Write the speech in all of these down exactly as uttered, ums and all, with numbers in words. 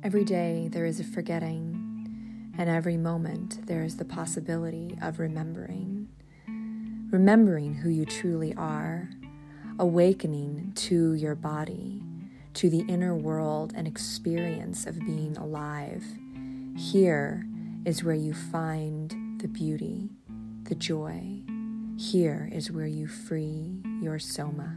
Every day there is a forgetting, and every moment there is the possibility of remembering. Remembering who you truly are, awakening to your body, to the inner world and experience of being alive. Here is where you find the beauty, the joy. Here is where you free your soma.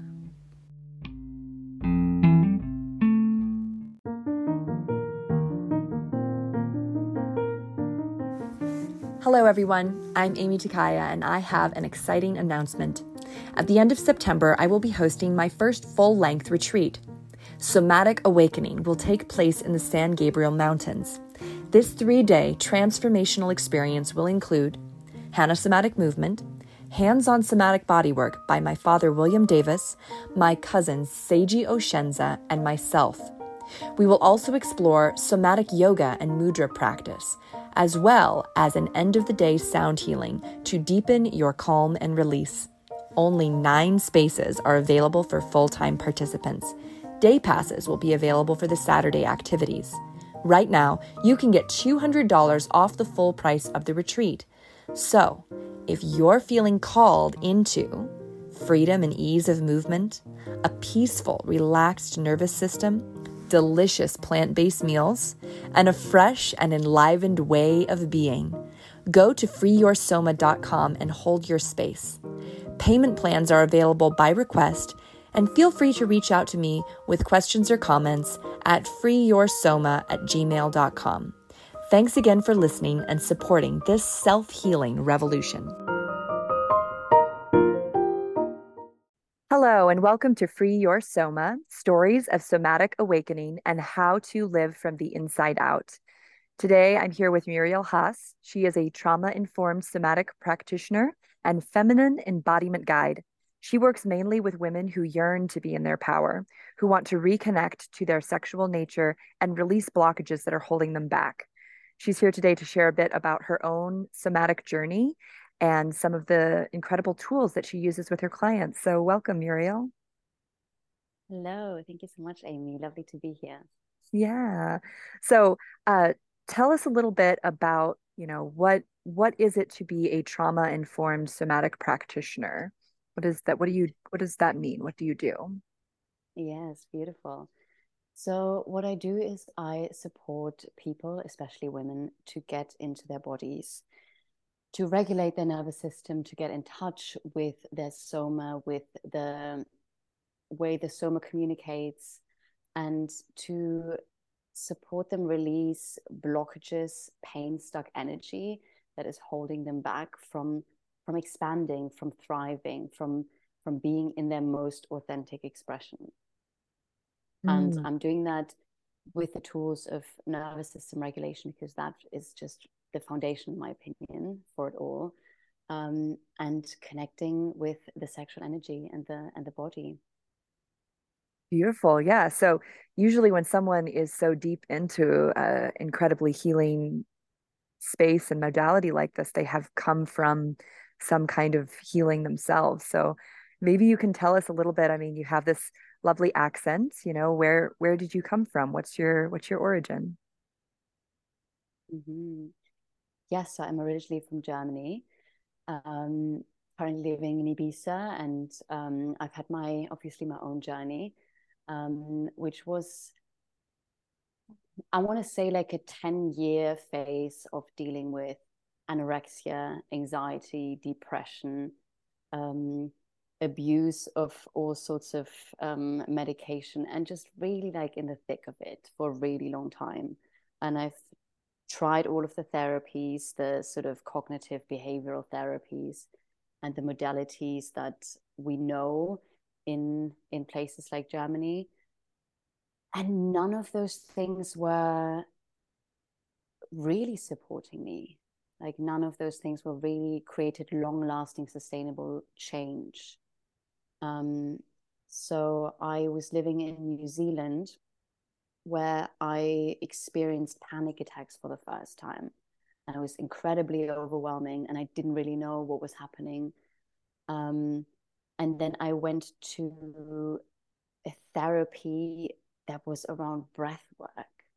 Hello everyone, I'm Amy Takaya and I have an exciting announcement. At the end of September, I will be hosting my first full-length retreat. Somatic Awakening will take place in the San Gabriel Mountains. This three-day transformational experience will include Hana Somatic Movement, hands-on somatic bodywork by my father William Davis, my cousins Seiji Oshenza, and myself. We will also explore somatic yoga and mudra practice, as well as an end-of-the-day sound healing to deepen your calm and release. Only nine spaces are available for full-time participants. Day passes will be available for the Saturday activities. Right now, you can get two hundred dollars off the full price of the retreat. So, if you're feeling called into freedom and ease of movement, a peaceful, relaxed nervous system, delicious plant-based meals, and a fresh and enlivened way of being, go to free your soma dot com and hold your space. Payment plans are available by request, and feel free to reach out to me with questions or comments at free your soma at gmail dot com. Thanks again for listening and supporting this self-healing revolution. Hello, and welcome to Free Your Soma, Stories of Somatic Awakening and How to Live from the Inside Out. Today, I'm here with Muriel Haas. She is a trauma-informed somatic practitioner and feminine embodiment guide. She works mainly with women who yearn to be in their power, who want to reconnect to their sexual nature and release blockages that are holding them back. She's here today to share a bit about her own somatic journey and some of the incredible tools that she uses with her clients. So welcome, Muriel. Hello, thank you so much, Amy. Lovely to be here. Yeah. So uh, tell us a little bit about, you know, what what is it to be a trauma-informed somatic practitioner? What is that? What do you, what does that mean? What do you do? Yes, beautiful. So what I do is I support people, especially women, to get into their bodies, to regulate their nervous system, to get in touch with their soma, with the way the soma communicates, and to support them release blockages, pain, stuck energy that is holding them back from from expanding, from thriving, from from being in their most authentic expression. And Mm. I'm doing that with the tools of nervous system regulation, because that is just the foundation, in my opinion, for it all. Um, and connecting with the sexual energy and the and the body. Beautiful. Yeah. So usually when someone is so deep into uh, incredibly healing space and modality like this, they have come from some kind of healing themselves. So maybe you can tell us a little bit. I mean, you have this lovely accent, you know, where where did you come from? What's your what's your origin? Mm-hmm. Yes, so I'm originally from Germany. Um, currently living in Ibiza, and um, I've had my obviously my own journey, um, which was, I want to say, like a ten year phase of dealing with anorexia, anxiety, depression, um, abuse of all sorts of um, medication, and just really like in the thick of it for a really long time. And I've tried all of the therapies, the sort of cognitive behavioral therapies, and the modalities that we know in in places like Germany. And none of those things were really supporting me. Like none of those things were really created long-lasting, sustainable change. Um, so I was living in New Zealand, where I experienced panic attacks for the first time. And it was incredibly overwhelming, and I didn't really know what was happening. Um, and then I went to a therapy that was around breath work. I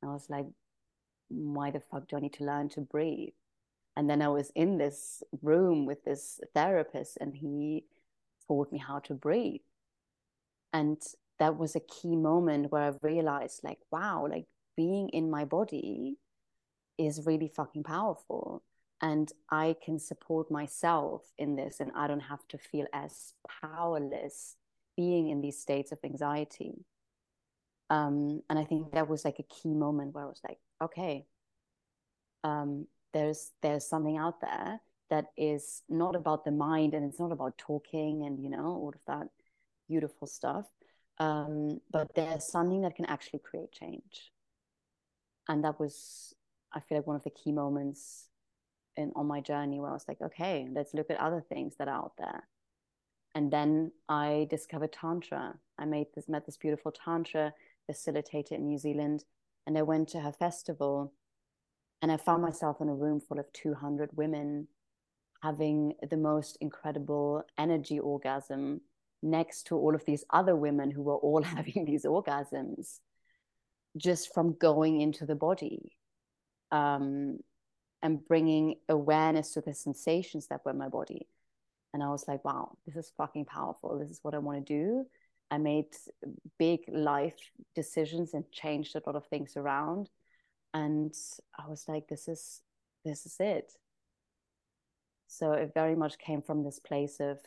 I was like, why the fuck do I need to learn to breathe? And then I was in this room with this therapist, and he taught me how to breathe. And that was a key moment where I realized, like, wow, like being in my body is really fucking powerful. And I can support myself in this, and I don't have to feel as powerless being in these states of anxiety. Um, and I think that was like a key moment where I was like, okay, um, there's there's something out there that is not about the mind, and it's not about talking and, you know, all of that beautiful stuff. Um, but there's something that can actually create change. And that was, I feel like, one of the key moments in on my journey where I was like, okay, let's look at other things that are out there. And then I discovered Tantra. I made this, met this beautiful Tantra facilitator in New Zealand, and I went to her festival, and I found myself in a room full of two hundred women having the most incredible energy orgasm next to all of these other women who were all having these orgasms just from going into the body, um, and bringing awareness to the sensations that were in my body. And I was like, wow, this is fucking powerful. This is what I want to do. I made big life decisions and changed a lot of things around. And I was like, this is, this is it. So it very much came from this place of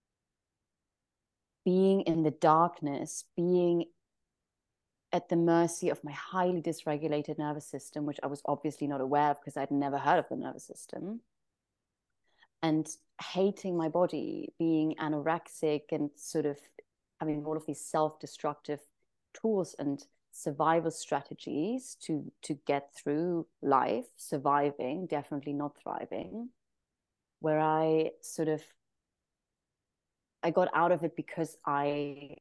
being in the darkness, being at the mercy of my highly dysregulated nervous system, which I was obviously not aware of because I'd never heard of the nervous system, and hating my body, being anorexic, and sort of having all of these self-destructive tools and survival strategies to to get through life, surviving, definitely not thriving, where I sort of I got out of it because I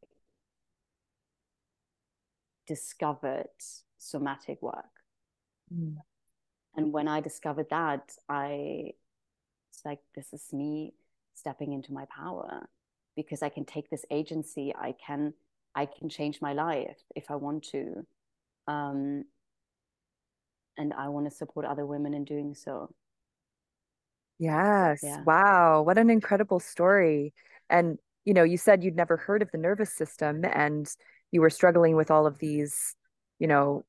discovered somatic work. Mm. And when I discovered that, I it's like, this is me stepping into my power, because I can take this agency. I can I can change my life if I want to. Um, and I want to support other women in doing so. Yes. Yeah. Wow. What an incredible story. And, you know, you said you'd never heard of the nervous system and you were struggling with all of these, you know,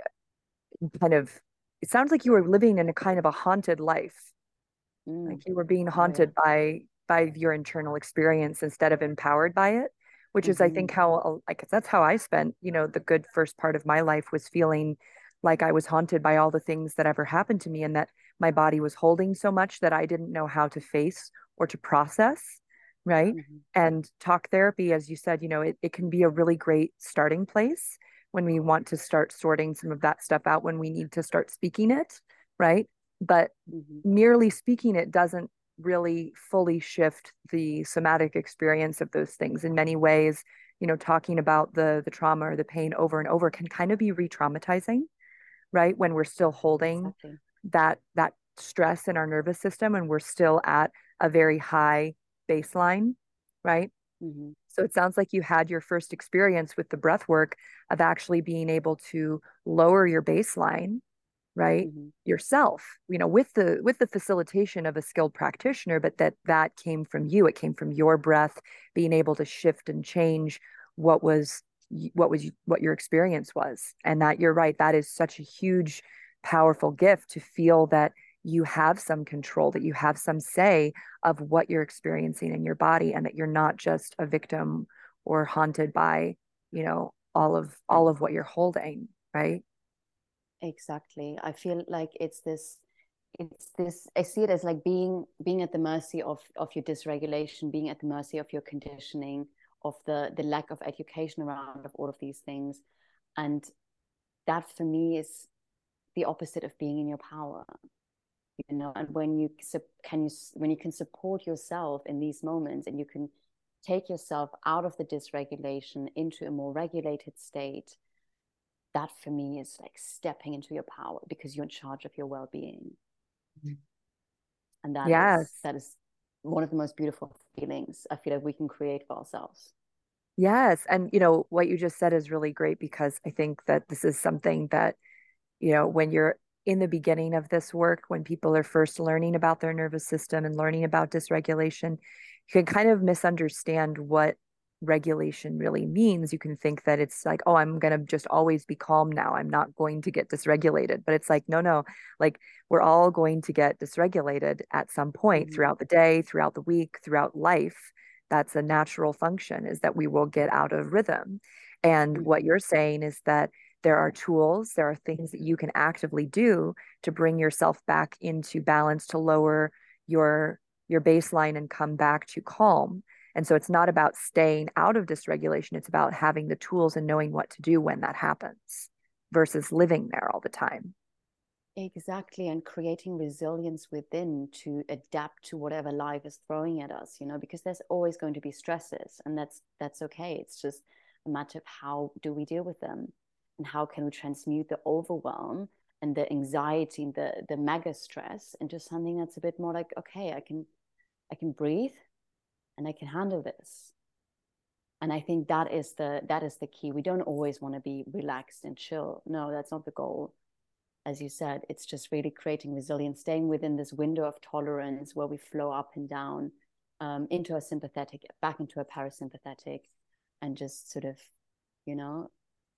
kind of, it sounds like you were living in a kind of a haunted life. Mm. Like you were being Oh, yeah. haunted by by your internal experience instead of empowered by it, which is, I Mm-hmm. think, how like that's how I spent, you know, the good first part of my life was feeling like I was haunted by all the things that ever happened to me and that my body was holding so much that I didn't know how to face or to process, right? Mm-hmm. And talk therapy, as you said, you know, it, it can be a really great starting place when we want to start sorting some of that stuff out, when we need to start speaking it, right? But Mm-hmm. merely speaking it doesn't really fully shift the somatic experience of those things. In many ways, you know, talking about the the trauma or the pain over and over can kind of be re-traumatizing, right? When we're still holding Exactly. that that stress in our nervous system and we're still at a very high baseline, right? Mm-hmm. So it sounds like you had your first experience with the breath work of actually being able to lower your baseline, right, Mm-hmm. yourself, you know, with the with the facilitation of a skilled practitioner, but that that came from you. It came from your breath being able to shift and change what was what was what your experience was. And that, you're right, that is such a huge powerful gift, to feel that you have some control, that you have some say of what you're experiencing in your body, and that you're not just a victim or haunted by, you know, all of all of what you're holding, right? Exactly. I feel like it's this it's this I see it as like being being at the mercy of of your dysregulation, being at the mercy of your conditioning, of the the lack of education around of all of these things. And that for me is the opposite of being in your power, you know. And when you can you when you can support yourself in these moments, and you can take yourself out of the dysregulation into a more regulated state, that for me is like stepping into your power, because you're in charge of your well-being. And that is Yes. that is one of the most beautiful feelings I feel like we can create for ourselves. Yes. And, you know, what you just said is really great, because I think that this is something that, you know, when you're in the beginning of this work, when people are first learning about their nervous system and learning about dysregulation, you can kind of misunderstand what regulation really means. You can think that it's like, oh, I'm going to just always be calm now. I'm not going to get dysregulated. But it's like, no, no, like we're all going to get dysregulated at some point Mhm. throughout the day, throughout the week, throughout life. That's a natural function, is that we will get out of rhythm. And what Mhm. you're saying is that there are tools, there are things that you can actively do to bring yourself back into balance, to lower your your baseline and come back to calm. And so it's not about staying out of dysregulation, it's about having the tools and knowing what to do when that happens versus living there all the time. Exactly, and creating resilience within to adapt to whatever life is throwing at us, you know, because there's always going to be stresses, and that's that's okay. It's just a matter of how do we deal with them, and how can we transmute the overwhelm and the anxiety and the the mega stress into something that's a bit more like, okay, I can I can breathe and I can handle this. And I think that is the that is the key. We don't always want to be relaxed and chill. No, that's not the goal. As you said, it's just really creating resilience, staying within this window of tolerance where we flow up and down, um, into a sympathetic, back into a parasympathetic, and just sort of, you know,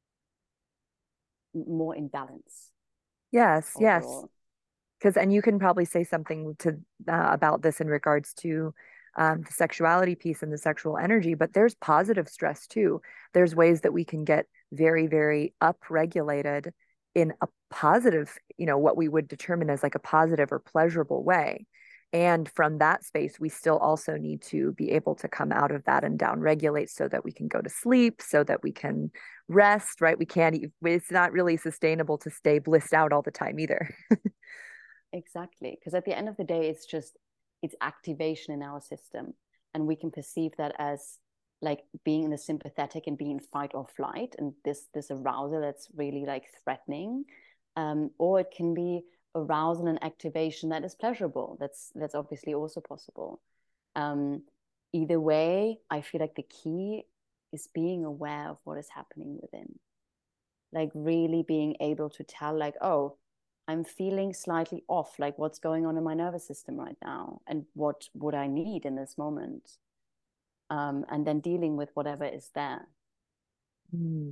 more in balance Yes, yes. overall. Because, and you can probably say something to uh, about this in regards to um, the sexuality piece and the sexual energy, but there's positive stress too. There's ways that we can get very, very upregulated in a positive, you know, what we would determine as like a positive or pleasurable way. And from that space, we still also need to be able to come out of that and down regulate so that we can go to sleep, so that we can rest, right? We can't, it's not really sustainable to stay blissed out all the time either. Exactly. Because at the end of the day, it's just, it's activation in our system. And we can perceive that as like being in the sympathetic and being fight or flight, and this this arousal that's really like threatening. Um, or it can be arousal and activation that is pleasurable. That's that's obviously also possible. Um, Either way, I feel like the key is being aware of what is happening within, like really being able to tell, like, oh, I'm feeling slightly off, like what's going on in my nervous system right now, and what would I need in this moment, um, and then dealing with whatever is there. Mm.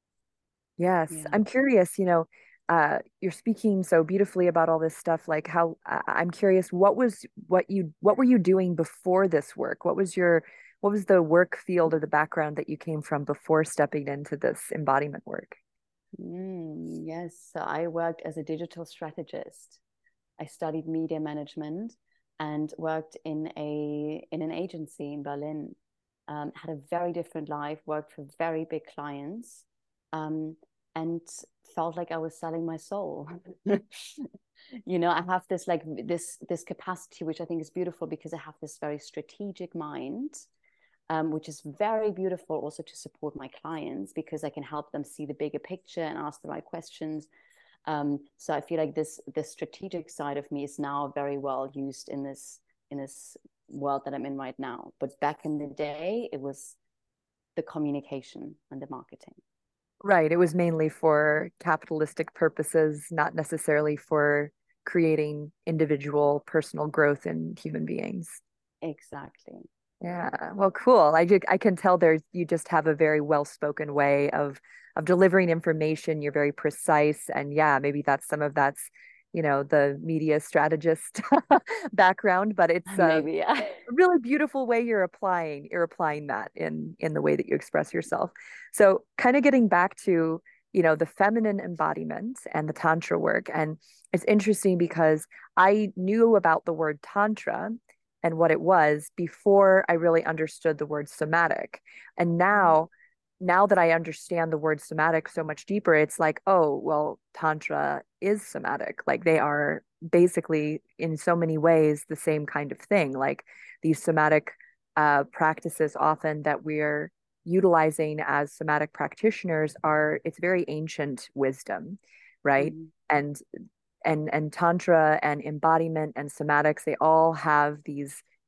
Yes, Yeah. I'm curious, you know, uh, you're speaking so beautifully about all this stuff. Like how uh, I'm curious, what was what you what were you doing before this work? What was your what was the work field or the background that you came from before stepping into this embodiment work? Mm, yes, so I worked as a digital strategist. I studied media management and worked in a in an agency in Berlin. Um, had a very different life, worked for very big clients, um, and felt like I was selling my soul. You know, I have this like this this capacity, which I think is beautiful because I have this very strategic mind, um, which is very beautiful also to support my clients because I can help them see the bigger picture and ask the right questions. Um, so I feel like this this strategic side of me is now very well used in this in this world that I'm in right now. But back in the day, it was the communication and the marketing. Right. It was mainly for capitalistic purposes, not necessarily for creating individual personal growth in human beings. Exactly. Yeah, well, cool. I ju- I can tell there's you just have a very well-spoken way of of delivering information. You're very precise, and yeah, maybe that's some of that's, you know, the media strategist background, but it's a Maybe, yeah. really beautiful way you're applying you're applying that in in the way that you express yourself. So, kind of getting back to, you know, the feminine embodiment and the tantra work, and it's interesting because I knew about the word tantra and what it was before I really understood the word somatic. And now, now that I understand the word somatic so much deeper, it's like, oh, well, Tantra is somatic. Like they are basically in so many ways the same kind of thing. Like these somatic uh, practices often that we're utilizing as somatic practitioners are, it's very ancient wisdom, right? Mm-hmm. And and and tantra and embodiment and somatics, they all have these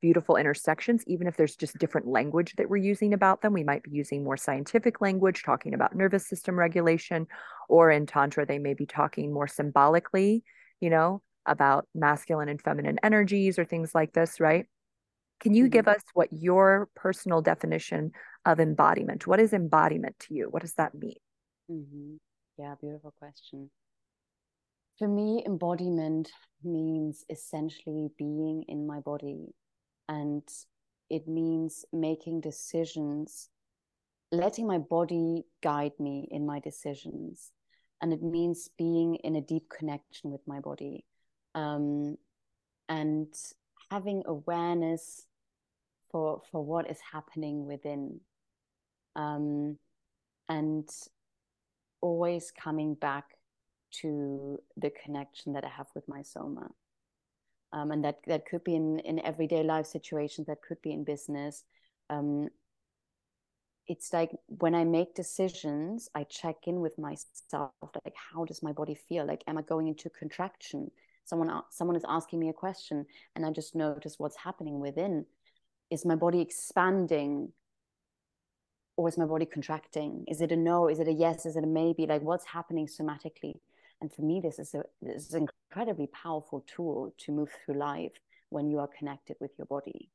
beautiful intersections, even if there's just different language that we're using about them. We might be using more scientific language, talking about nervous system regulation, or in Tantra, they may be talking more symbolically, you know, about masculine and feminine energies or things like this, right? Can you Mm-hmm. give us what your personal definition of embodiment? What is embodiment to you? What does that mean? Mm-hmm. Yeah, beautiful question. For me, embodiment means essentially being in my body, and it means making decisions, letting my body guide me in my decisions. And it means being in a deep connection with my body, um, and having awareness for for what is happening within, um, and always coming back to the connection that I have with my soma. Um, and that that could be in in everyday life situations, that could be in business. Um, it's like when I make decisions, I check in with myself, like, how does my body feel? Like, am I going into contraction? Someone someone is asking me a question, and I just notice what's happening within. Is my body expanding, or is my body contracting? Is it a no? Is it a yes? Is it a maybe? Like, what's happening somatically? And for me, this is a this is an incredibly powerful tool to move through life when you are connected with your body.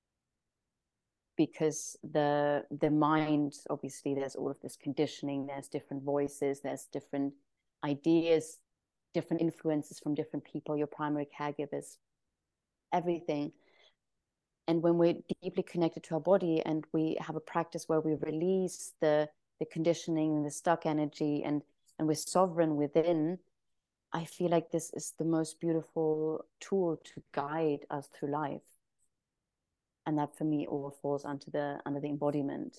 Because the the mind, obviously, there's all of this conditioning, there's different voices, there's different ideas, different influences from different people, your primary caregivers, everything. And when we're deeply connected to our body and we have a practice where we release the the conditioning and the stuck energy, and and we're sovereign within, I feel like this is the most beautiful tool to guide us through life. And that for me all falls under the under the embodiment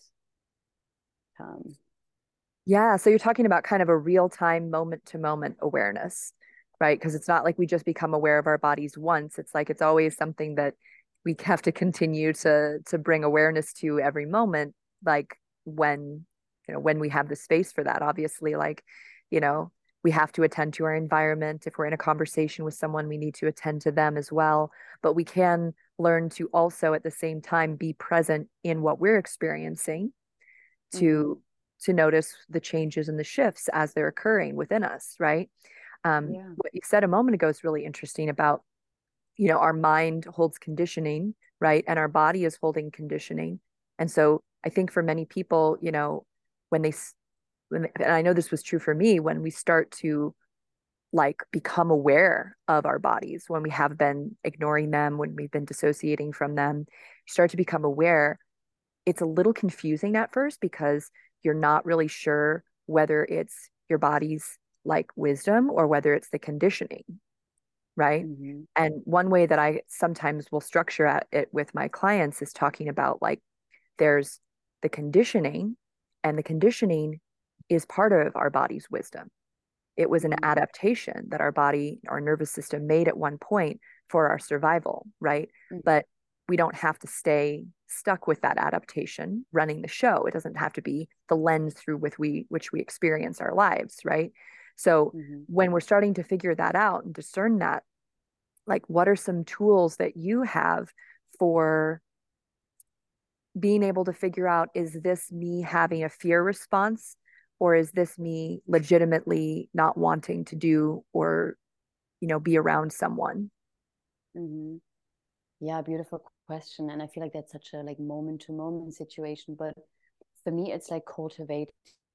term. Yeah, so you're talking about kind of a real-time moment-to-moment awareness, right? Because it's not like we just become aware of our bodies once. It's like it's always something that we have to continue to to bring awareness to every moment, like when, you know, when we have the space for that. Obviously, like, you know, we have to attend to our environment. If we're in a conversation with someone, we need to attend to them as well. But we can learn to also at the same time be present in what we're experiencing Mm-hmm. to to notice the changes and the shifts as they're occurring within us, right? Um, Yeah. what you said a moment ago is really interesting about, you know, our mind holds conditioning, right? And our body is holding conditioning. And so I think for many people, you know, when they, when they, and I know this was true for me, when we start to like become aware of our bodies, when we have been ignoring them, when we've been dissociating from them, start to become aware, it's a little confusing at first because you're not really sure whether it's your body's like wisdom or whether it's the conditioning, right? Mm-hmm. And one way that I sometimes will structure it with my clients is talking about like there's the conditioning, and the conditioning is part of our body's wisdom. It was an Mm-hmm. adaptation that our body, our nervous system made at one point for our survival, right? But we don't have to stay stuck with that adaptation running the show. It doesn't have to be the lens through with we which we experience our lives, right? So Mm-hmm. when we're starting to figure that out and discern that, like what are some tools that you have for being able to figure out, is this me having a fear response, or is this me legitimately not wanting to do or, you know, be around someone? Mm-hmm. Yeah, beautiful question. And I feel like that's such a like moment to moment situation. But for me, it's like cultivating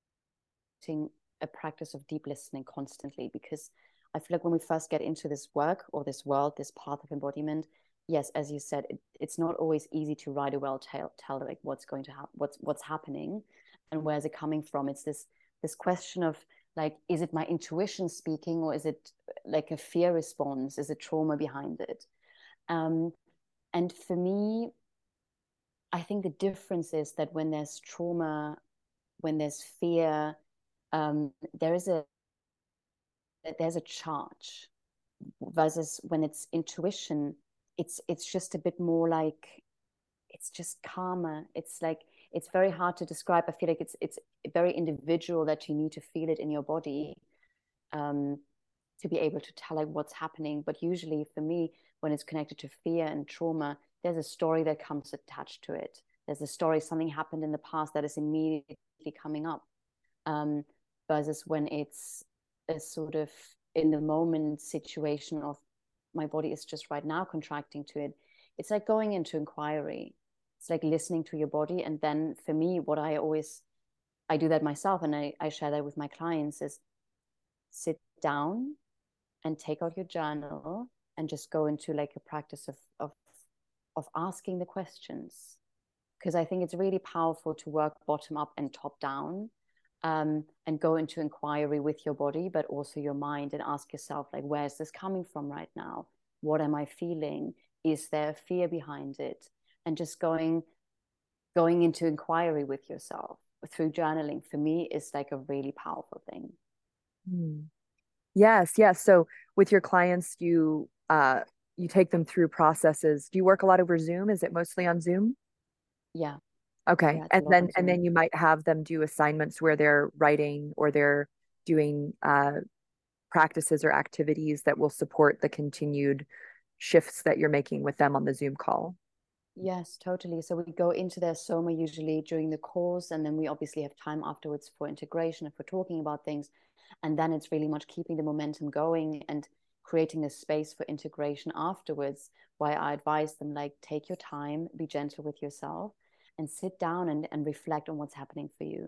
a practice of deep listening constantly, because I feel like when we first get into this work or this world, this path of embodiment, yes, as you said, it, it's not always easy to write a well tell, tell like what's going to happen, what's what's happening, and where's it coming from. It's this this question of like, is it my intuition speaking, or is it like a fear response? Is it trauma behind it? Um, and for me, I think the difference is that when there's trauma, when there's fear, um, there is a there's a charge, versus when it's intuition, it's it's just a bit more like, it's just calmer. It's like, it's very hard to describe. I feel like it's it's very individual, that you need to feel it in your body, um, to be able to tell like what's happening. But usually for me, when it's connected to fear and trauma, there's a story that comes attached to it. There's a story, something happened in the past that is immediately coming up. Um, versus when it's a sort of in the moment situation of my body is just right now contracting to it. It's like going into inquiry. It's like listening to your body. And then for me, what I always, I do that myself and I, I share that with my clients is sit down and take out your journal and just go into like a practice of, of, of asking the questions. Because I think it's really powerful to work bottom up and top down, um, and go into inquiry with your body, but also your mind, and ask yourself, like, where is this coming from right now? What am I feeling? Is there fear behind it? And just going, going into inquiry with yourself through journaling, for me, is like a really powerful thing. Hmm. Yes, yes. So with your clients, you uh you take them through processes. Do you work a lot over Zoom? Is it mostly on Zoom? Yeah. Okay. Yeah, it's a And lot then on and Zoom. then you might have them do assignments where they're writing or they're doing uh practices or activities that will support the continued shifts that you're making with them on the Zoom call. Yes, totally. So we go into their soma usually during the course, and then we obviously have time afterwards for integration if we're talking about things. And then it's really much keeping the momentum going and creating a space for integration afterwards. Why I advise them, like, take your time, be gentle with yourself, and sit down and, and reflect on what's happening for you.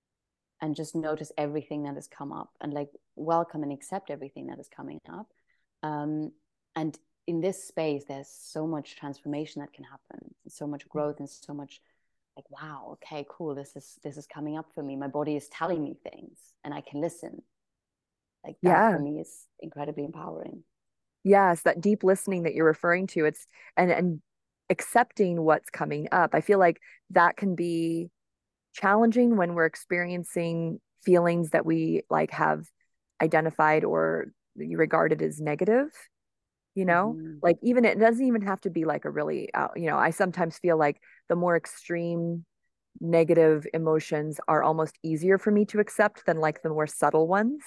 And just notice everything that has come up and like welcome and accept everything that is coming up. Um, and in this space, there's so much transformation that can happen, so much growth, and so much like, wow, okay, cool. This is this is coming up for me. My body is telling me things and I can listen. Like that Yeah. for me is incredibly empowering. Yes, that deep listening that you're referring to. It's and and accepting what's coming up. I feel like that can be challenging when we're experiencing feelings that we like have identified or you regarded as negative, you know? Mm-hmm. Like even it doesn't even have to be like a really uh, you know, I sometimes feel like the more extreme negative emotions are almost easier for me to accept than like the more subtle ones.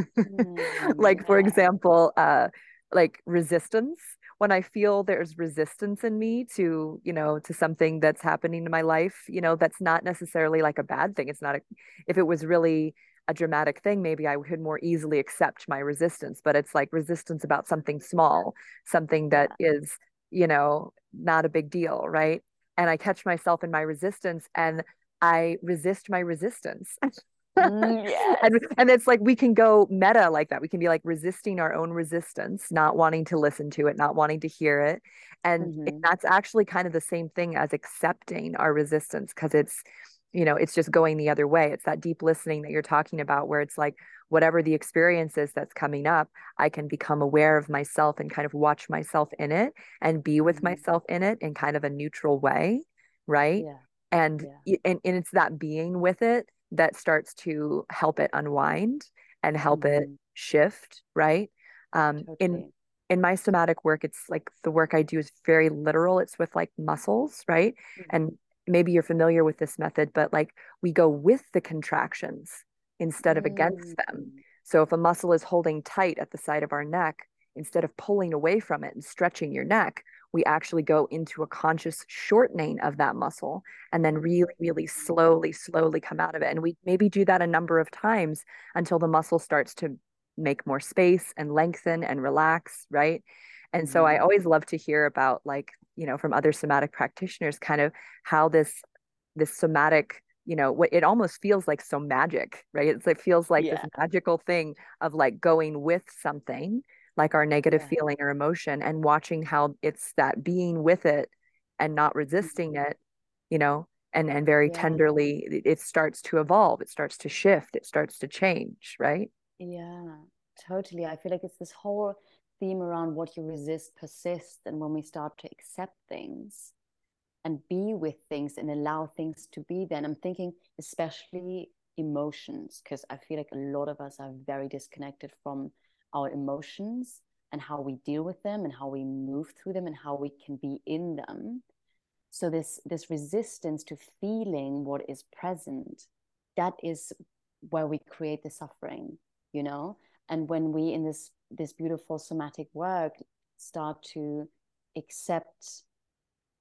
Mm, Like for yeah. example, uh like resistance. When I feel there's resistance in me to, you know, to something that's happening in my life, you know, that's not necessarily like a bad thing. It's not a, if it was really a dramatic thing, maybe I could more easily accept my resistance, but it's like resistance about something small, something that Yeah. is, you know, not a big deal, right? And I catch myself in my resistance and I resist my resistance. Mm, yes. and and it's like we can go meta like that. We can be like resisting our own resistance, not wanting to listen to it, not wanting to hear it. And it, Mm-hmm. that's actually kind of the same thing as accepting our resistance because it's, you know, it's just going the other way. It's that deep listening that you're talking about where it's like whatever the experience is that's coming up, I can become aware of myself and kind of watch myself in it and be with Mm-hmm. myself in it in kind of a neutral way, right? Yeah. And Yeah. and, and it's that being with it that starts to help it unwind and help it Mm-hmm. shift, right? Um, in Totally. in my somatic work, it's like the work I do is very literal. It's with like muscles, right? And Mm-hmm. maybe you're familiar with this method, but like we go with the contractions instead of against them. Mm. So if a muscle is holding tight at the side of our neck, instead of pulling away from it and stretching your neck, we actually go into a conscious shortening of that muscle and then really, really slowly, slowly come out of it. And we maybe do that a number of times until the muscle starts to make more space and lengthen and relax, right? And so I Mm-hmm. always love to hear about like, you know, from other somatic practitioners, kind of how this this somatic, you know, what it almost feels like so magic, right? It's, it feels like this Yeah. magical thing of like going with something like our negative Yeah. feeling or emotion and watching how it's that being with it and not resisting Mhm. it, you know, and and very Yeah. tenderly it, it starts to evolve, it starts to shift, it starts to change, right? Yeah. Totally. I feel like it's this whole theme around what you resist persists. And when we start to accept things and be with things and allow things to be, then I'm thinking, especially emotions, because I feel like a lot of us are very disconnected from our emotions and how we deal with them and how we move through them and how we can be in them. So this this resistance to feeling what is present, that is where we create the suffering, you know. And when we in this this beautiful somatic work start to accept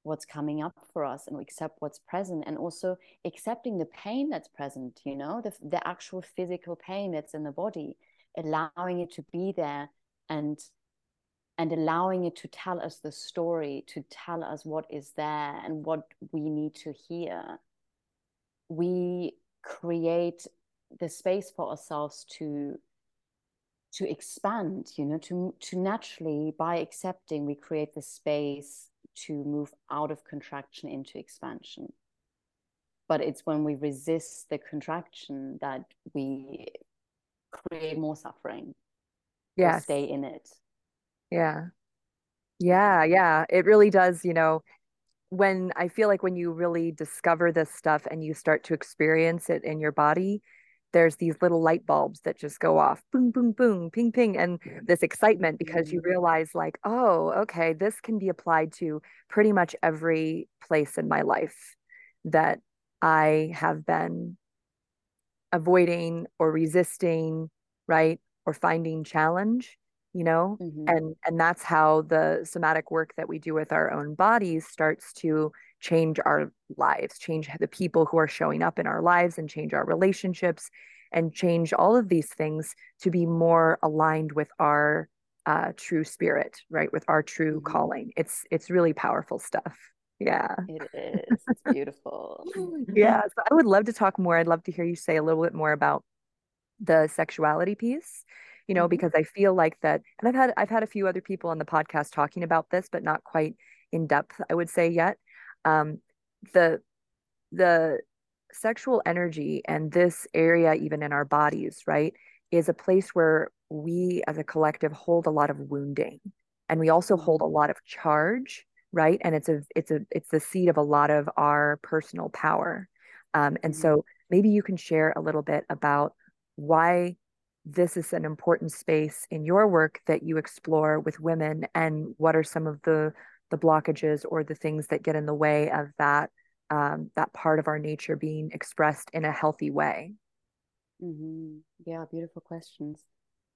what's coming up for us and accept what's present, and also accepting the pain that's present, you know, the, the actual physical pain that's in the body, allowing it to be there, and and allowing it to tell us the story, to tell us what is there and what we need to hear. We create the space for ourselves to to expand, you know, to to naturally, by accepting, we create the space to move out of contraction into expansion. But it's when we resist the contraction that we create more suffering or Yes. stay in it. Yeah. Yeah. Yeah. It really does, you know, when I feel like when you really discover this stuff and you start to experience it in your body, there's these little light bulbs that just go off, boom, boom, boom, ping, ping, and this excitement because you Mm-hmm. realize, like, oh, okay, this can be applied to pretty much every place in my life that I have been avoiding or resisting, right? Or finding challenge, you know? Mm-hmm. And and that's how the somatic work that we do with our own bodies starts to change our lives, change the people who are showing up in our lives, and change our relationships, and change all of these things to be more aligned with our uh, true spirit, right? With our true Mm-hmm. calling. It's it's really powerful stuff. Yeah. It is. It's beautiful. Yeah, so I would love to talk more. I'd love to hear you say a little bit more about the sexuality piece, you know, Mm-hmm. because I feel like that, and I've had I've had a few other people on the podcast talking about this, but not quite in depth, I would say yet. Um, the the sexual energy and this area, even in our bodies, right, is a place where we as a collective hold a lot of wounding, and we also hold a Mm-hmm. lot of charge, right? And it's a it's a it's the seat of a lot of our personal power. Um, and Mm-hmm. so maybe you can share a little bit about why this is an important space in your work that you explore with women, and what are some of the the blockages or the things that get in the way of that um, that part of our nature being expressed in a healthy way. Mm-hmm. Yeah, beautiful questions.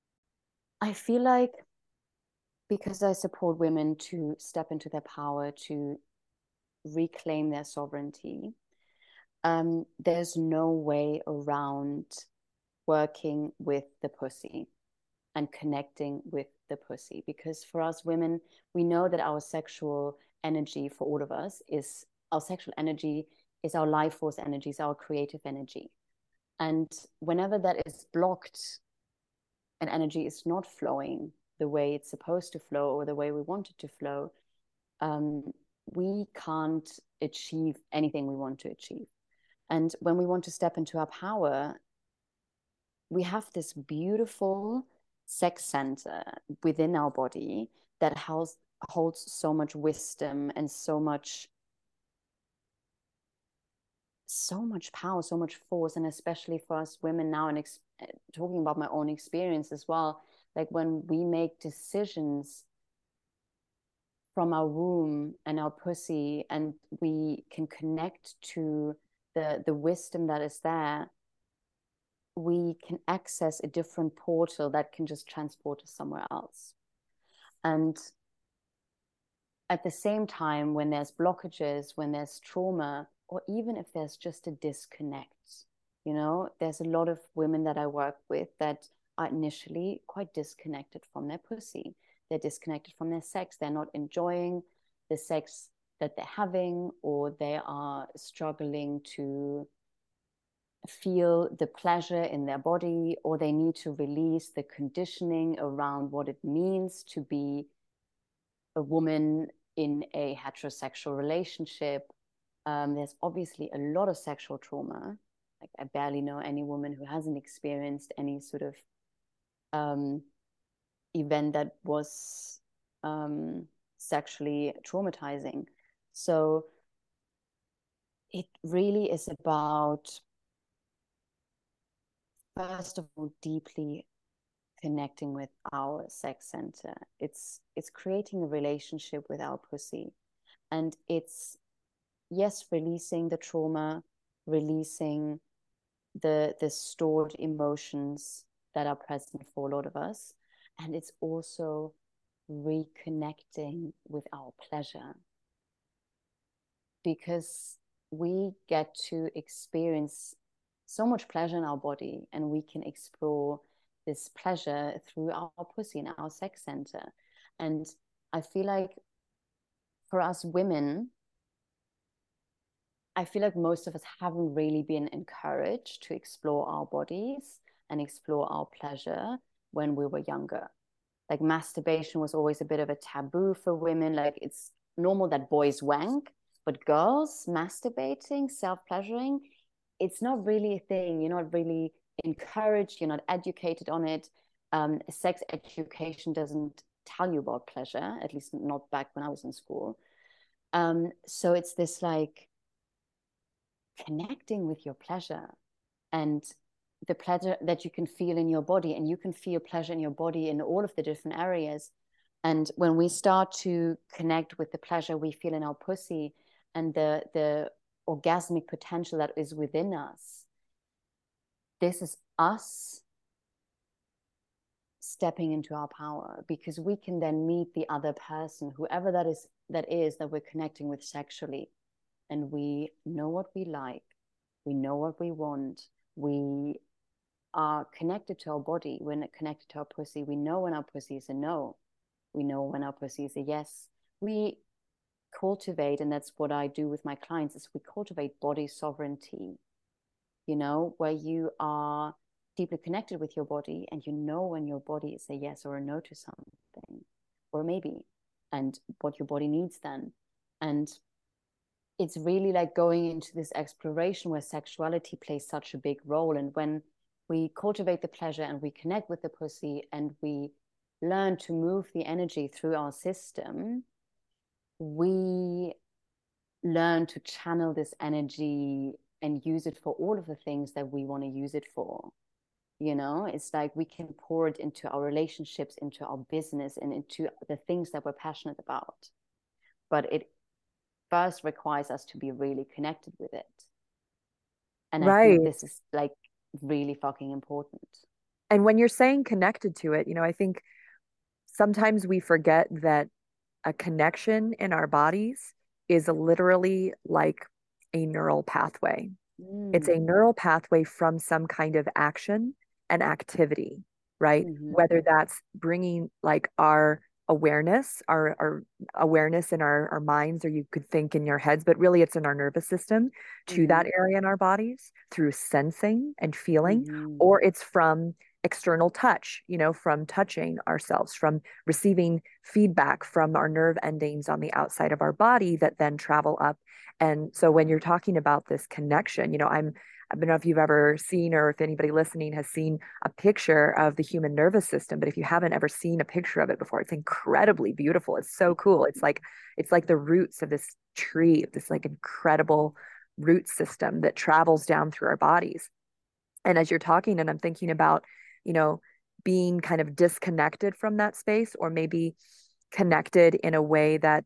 I feel like because I support women to step into their power, to reclaim their sovereignty, um, there's no way around working with the pussy and connecting with the pussy. Because for us women, we know that our sexual energy, for all of us, is our sexual energy is our life force energy, is our creative energy. And whenever that is blocked and energy is not flowing the way it's supposed to flow or the way we want it to flow, um, we can't achieve anything we want to achieve. And when we want to step into our power, we have this beautiful sex center within our body that holds holds so much wisdom and so much so much power, so much force. And especially for us women now, and ex- talking about my own experience as well, like when we make decisions from our womb and our pussy, and we can connect to the the wisdom that is there, we can access a different portal that can just transport us somewhere else. And at the same time, when there's blockages, when there's trauma, or even if there's just a disconnect, you know, there's a lot of women that I work with that are initially quite disconnected from their pussy. They're disconnected from their sex. They're not enjoying the sex that they're having, or they are struggling to feel the pleasure in their body, or they need to release the conditioning around what it means to be a woman in a heterosexual relationship. Um, there's obviously a lot of sexual trauma. Like, I barely know any woman who hasn't experienced any sort of um, event that was um, sexually traumatizing. So it really is about, first of all, deeply connecting with our sex center. It's it's creating a relationship with our pussy, and it's, yes, releasing the trauma, releasing the the stored emotions that are present for a lot of us, and it's also reconnecting with our pleasure. because we get to experience so much pleasure in our body, and we can explore this pleasure through our pussy and our sex center. And I feel like for us women, I feel like most of us haven't really been encouraged to explore our bodies and explore our pleasure when we were younger. Like masturbation was always a bit of a taboo for women. Like it's normal that boys wank, but girls masturbating, self-pleasuring, it's not really a thing. You're not really encouraged. You're not educated on it. Um, sex education doesn't tell you about pleasure, at least not back when I was in school. Um, so it's this like connecting with your pleasure and the pleasure that you can feel in your body, and you can feel pleasure in your body in all of the different areas. And when we start to connect with the pleasure we feel in our pussy and the the orgasmic potential that is within us, this is us stepping into our power, because we can then meet the other person, whoever that is that is that we're connecting with sexually, and we know what we like, we know what we want, we are connected to our body, we're connected to our pussy, we know when our pussy is a no, we know when our pussy is a yes. We cultivate, and that's what I do with my clients, is we cultivate body sovereignty, you know, where you are deeply connected with your body and you know when your body is a yes or a no to something, or maybe, and what your body needs then. And it's really like going into this exploration where sexuality plays such a big role. And when we cultivate the pleasure and we connect with the pussy and we learn to move the energy through our system, we learn to channel this energy and use it for all of the things that we want to use it for. You know, it's like we can pour it into our relationships, into our business, and into the things that we're passionate about. But it first requires us to be really connected with it. And I Right. think this is like really fucking important. And when you're saying connected to it, you know, I think sometimes we forget that a connection in our bodies is literally like a neural pathway. It's a Mm. neural pathway from some kind of action and activity, right? Mm-hmm. Whether that's bringing like our awareness, our, our awareness in our, our minds, or you could think in your heads, but really it's in our nervous system to Mm-hmm. that area in our bodies through sensing and feeling, Mm-hmm. or it's from external touch, you know, from touching ourselves, from receiving feedback from our nerve endings on the outside of our body that then travel up. And so when you're talking about this connection, you know, I'm, I don't know if you've ever seen, or if anybody listening has seen a picture of the human nervous system, but if you haven't ever seen a picture of it before, it's incredibly beautiful. It's so cool. It's like, it's like the roots of this tree, this like incredible root system that travels down through our bodies. And as you're talking, and I'm thinking about, you know, being kind of disconnected from that space, or maybe connected in a way that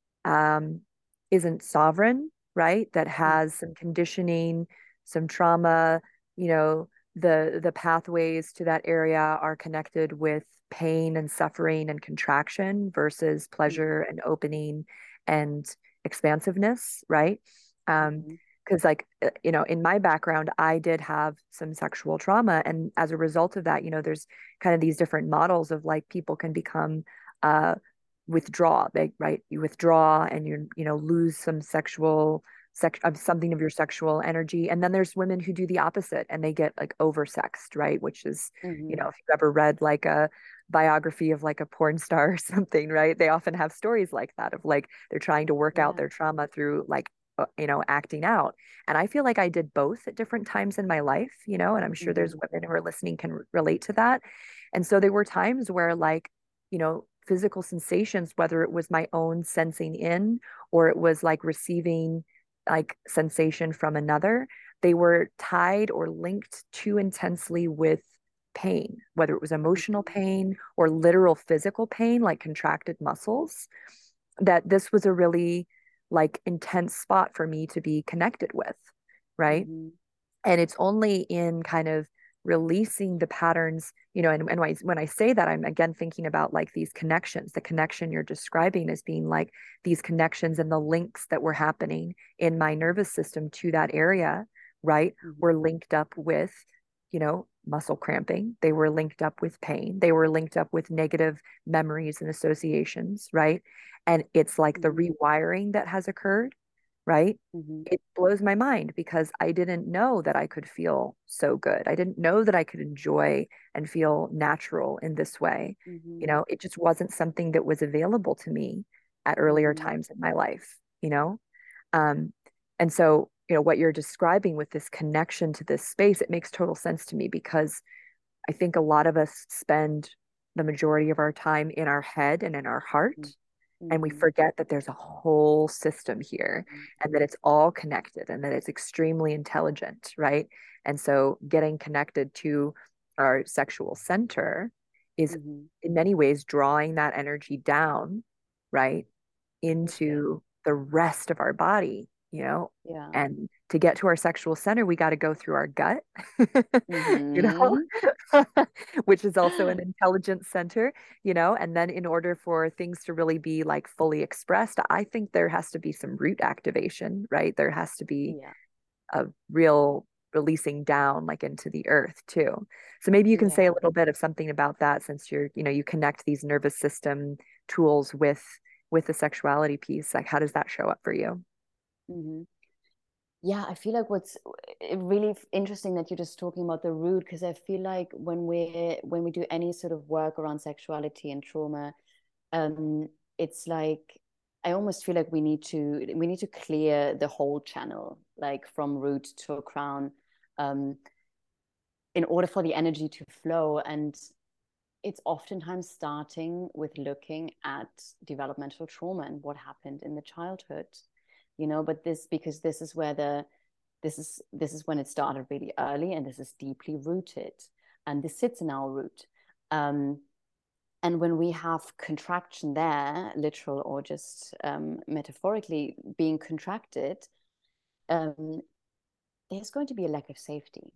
um, isn't sovereign, right? That has some conditioning, some trauma, you know, the the pathways to that area are connected with pain and suffering and contraction versus pleasure and opening and expansiveness, right? Um, Mm-hmm. because like uh, you know, in my background I did have some sexual trauma, and as a result of that, you know, there's kind of these different models of like people can become uh withdraw, they right, you withdraw and you you know lose some sexual sex of something of your sexual energy, and then there's women who do the opposite and they get like oversexed, right, which is, you Mm-hmm. know, if you've ever read like a biography of like a porn star or something, right, they often have stories like that of like they're trying to work out Yeah. their trauma through like uh, you know, acting out. And I feel like I did both at different times in my life, you know, and I'm sure there's Mm-hmm. women who are listening can r- relate to that. And so there were times where like, you know, physical sensations, whether it was my own sensing in or it was like receiving like sensation from another, they were tied or linked too intensely with pain, whether it was emotional Mm-hmm. pain or literal physical pain, like contracted muscles, that this was a really like intense spot for me to be connected with, right? Mm-hmm. And it's only in kind of releasing the patterns, you know, and, and when I, when I say that, I'm again thinking about like these connections, the connection you're describing as being like these connections and the links that were happening in my nervous system to that area, right? Mm-hmm. Were linked up with, you know, muscle cramping. They were linked up with pain. They were linked up with negative memories and associations, right? And it's like the Mm-hmm. rewiring that has occurred, right? Mm-hmm. It blows my mind because I didn't know that I could feel so good. I didn't know that I could enjoy and feel natural in this way. You Mm-hmm. know, it just wasn't something that was available to me at earlier Mm-hmm. times in my life, you know? Um, and so, you know, what you're describing with this connection to this space, it makes total sense to me because I think a lot of us spend the majority of our time in our head and in our heart, and we Mm-hmm. forget that there's a whole system here and that it's all connected and that it's extremely intelligent, right? And so getting connected to our sexual center is Mm-hmm. in many ways drawing that energy down, right, Absolutely. into the rest of our body, you know? Yeah. And to get to our sexual center, we got to go through our gut, you know, Mm-hmm. which is also an intelligence center, you know, and then in order for things to really be like fully expressed, I think there has to be some root activation, right? There has to be Yeah. a real releasing down like into the earth too. So maybe you can say a Yeah. little bit of something about that since you're, you know, you connect these nervous system tools with with the sexuality piece. Like how does that show up for you? Mm-hmm. Yeah, I feel like what's really interesting that you're just talking about the root, because I feel like when we when we do any sort of work around sexuality and trauma, um, it's like I almost feel like we need to we need to clear the whole channel, like from root to crown, um, in order for the energy to flow. And it's oftentimes starting with looking at developmental trauma and what happened in the childhood, you know. But this because this is where the this is this is when it started really early, and this is deeply rooted, and this sits in our root. Um, and when we have contraction there, literal or just um, metaphorically being contracted, um, there's going to be a lack of safety.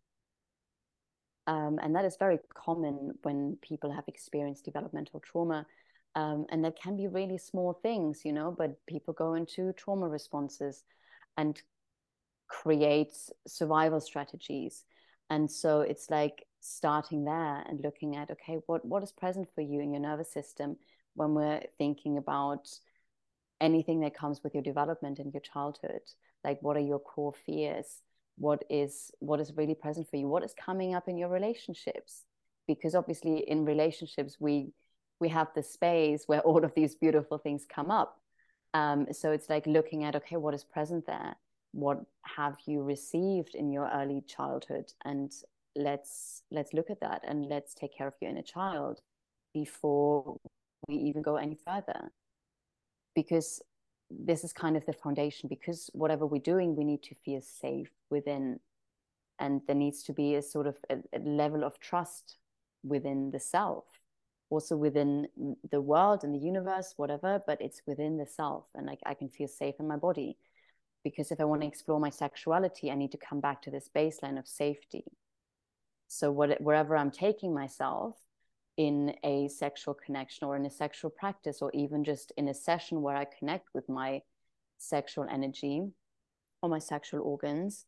Um, and that is very common when people have experienced developmental trauma. Um, and that can be really small things, you know, but people go into trauma responses and create survival strategies. And so it's like starting there and looking at, okay, what, what is present for you in your nervous system when we're thinking about anything that comes with your development in your childhood? Like, what are your core fears? What is what is really present for you? What is coming up in your relationships? Because obviously in relationships we we have the space where all of these beautiful things come up. Um, so it's like looking at, okay, what is present there? What have you received in your early childhood? And let's let's look at that, and let's take care of your inner child before we even go any further, because this is kind of the foundation. Because whatever we're doing, we need to feel safe within, and there needs to be a sort of a, a level of trust within the self, also within the world and the universe, whatever, but it's within the self. And like I can feel safe in my body, because if I want to explore my sexuality, I need to come back to this baseline of safety. So what, wherever I'm taking myself in a sexual connection or in a sexual practice, or even just in a session where I connect with my sexual energy or my sexual organs,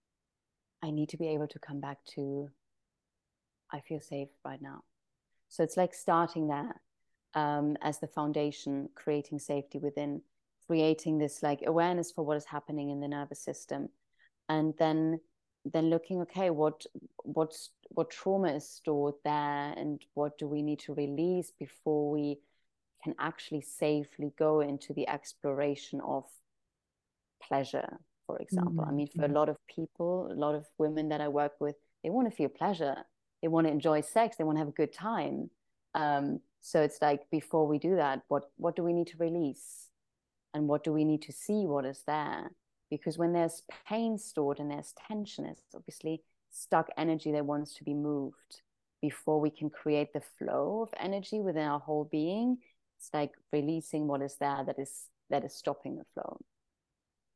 I need to be able to come back to, I feel safe right now. So it's like starting there, um, as the foundation, creating safety within, creating this like awareness for what is happening in the nervous system, and then then looking, okay, what what's what trauma is stored there, and what do we need to release before we can actually safely go into the exploration of pleasure, for example. I mean, for a Mm-hmm. lot of people, a lot of women that I work with, they want to feel pleasure, they want to enjoy sex, they want to have a good time. Um, so it's like, before we do that, what what do we need to release, and what do we need to see what is there? Because when there's pain stored and there's tension, it's obviously stuck energy that wants to be moved. Before we can create the flow of energy within our whole being, it's like releasing what is there that is that is stopping the flow.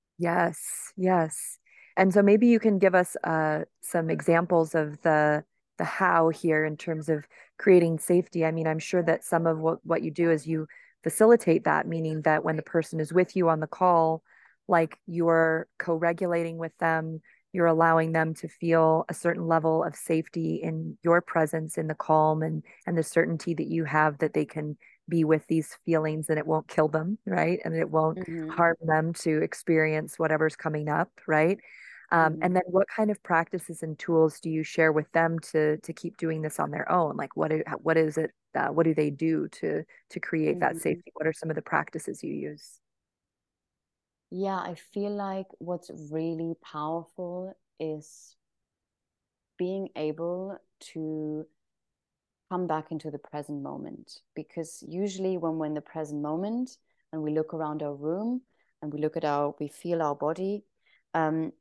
Yes, yes. And so maybe you can give us uh, some examples of the the how here in terms of creating safety. I mean, I'm sure that some of what what you do is you facilitate that, meaning that when the person is with you on the call, like you're co-regulating with them, you're allowing them to feel a certain level of safety in your presence, in the calm and and the certainty that you have that they can be with these feelings and it won't kill them, right? And it won't Mm-hmm. harm them to experience whatever's coming up, right? Um, Mm-hmm. and then what kind of practices and tools do you share with them to to keep doing this on their own? Like what do, what is it uh, what do they do to to create that Mm-hmm. safety? What are some of the practices you use? Yeah, I feel like what's really powerful is being able to come back into the present moment. Because usually when we're in the present moment and we look around our room and we look at our, we feel our body, um,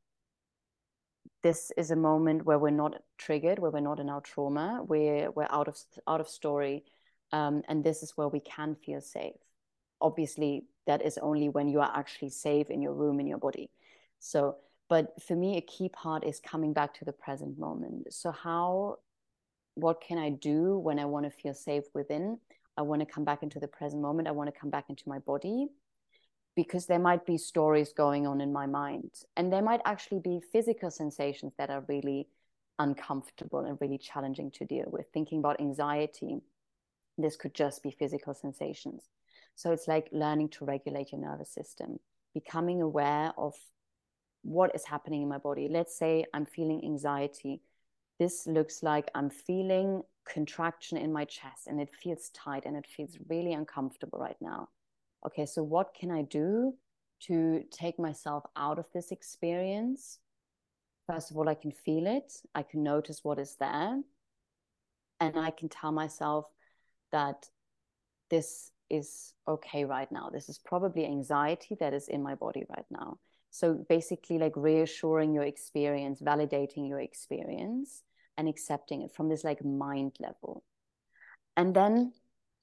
this is a moment where we're not triggered, where we're not in our trauma, where we're out of out of story, um, and this is where we can feel safe. Obviously, that is only when you are actually safe in your room, in your body. So, but for me, a key part is coming back to the present moment. So, how, what can I do when I want to feel safe within? I want to come back into the present moment. I want to come back into my body because there might be stories going on in my mind. And there might actually be physical sensations that are really uncomfortable and really challenging to deal with. Thinking about anxiety, this could just be physical sensations. So it's like learning to regulate your nervous system, becoming aware of what is happening in my body. Let's say I'm feeling anxiety. This looks like I'm feeling contraction in my chest and it feels tight and it feels really uncomfortable right now. Okay, so what can I do to take myself out of this experience? First of all, I can feel it, I can notice what is there, and I can tell myself that this is okay right now. This is probably anxiety that is in my body right now. So basically, like reassuring your experience, validating your experience, and accepting it from this like mind level. And then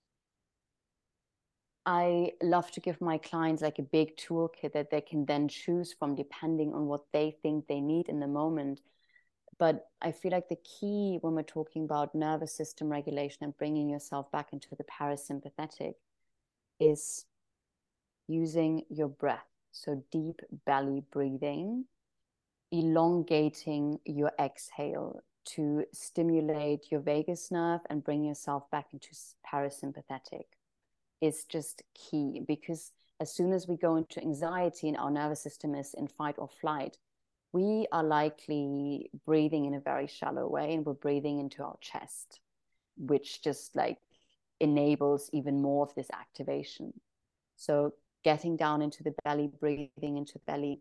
I love to give my clients like a big toolkit that they can then choose from depending on what they think they need in the moment. But I feel like the key when we're talking about nervous system regulation and bringing yourself back into the parasympathetic is using your breath. So deep belly breathing, elongating your exhale to stimulate your vagus nerve and bring yourself back into parasympathetic is just key, because as soon as we go into anxiety and our nervous system is in fight or flight, we are likely breathing in a very shallow way and we're breathing into our chest, which just like enables even more of this activation. So getting down into the belly, breathing into the belly.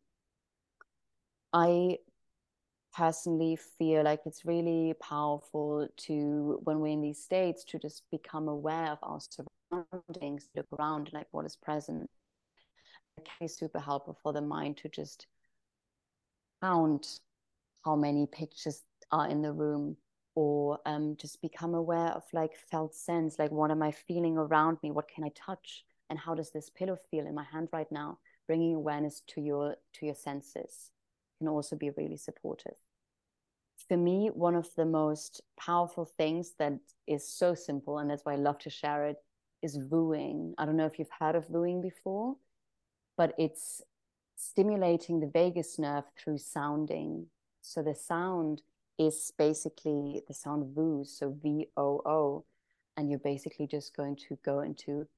I personally feel like it's really powerful to, when we're in these states, to just become aware of our surroundings, look around, like what is present. It can be super helpful for the mind to just count how many pictures are in the room, or um, just become aware of like felt sense, like what am I feeling around me, what can I touch, and how does this pillow feel in my hand right now. Bringing awareness to your to your senses can also be really supportive. For me, one of the most powerful things that is so simple, and that's why I love to share it, is wooing. I don't know if you've heard of wooing before, but it's stimulating the vagus nerve through sounding. So the sound is basically the sound voo, so V O O, and you're basically just going to go into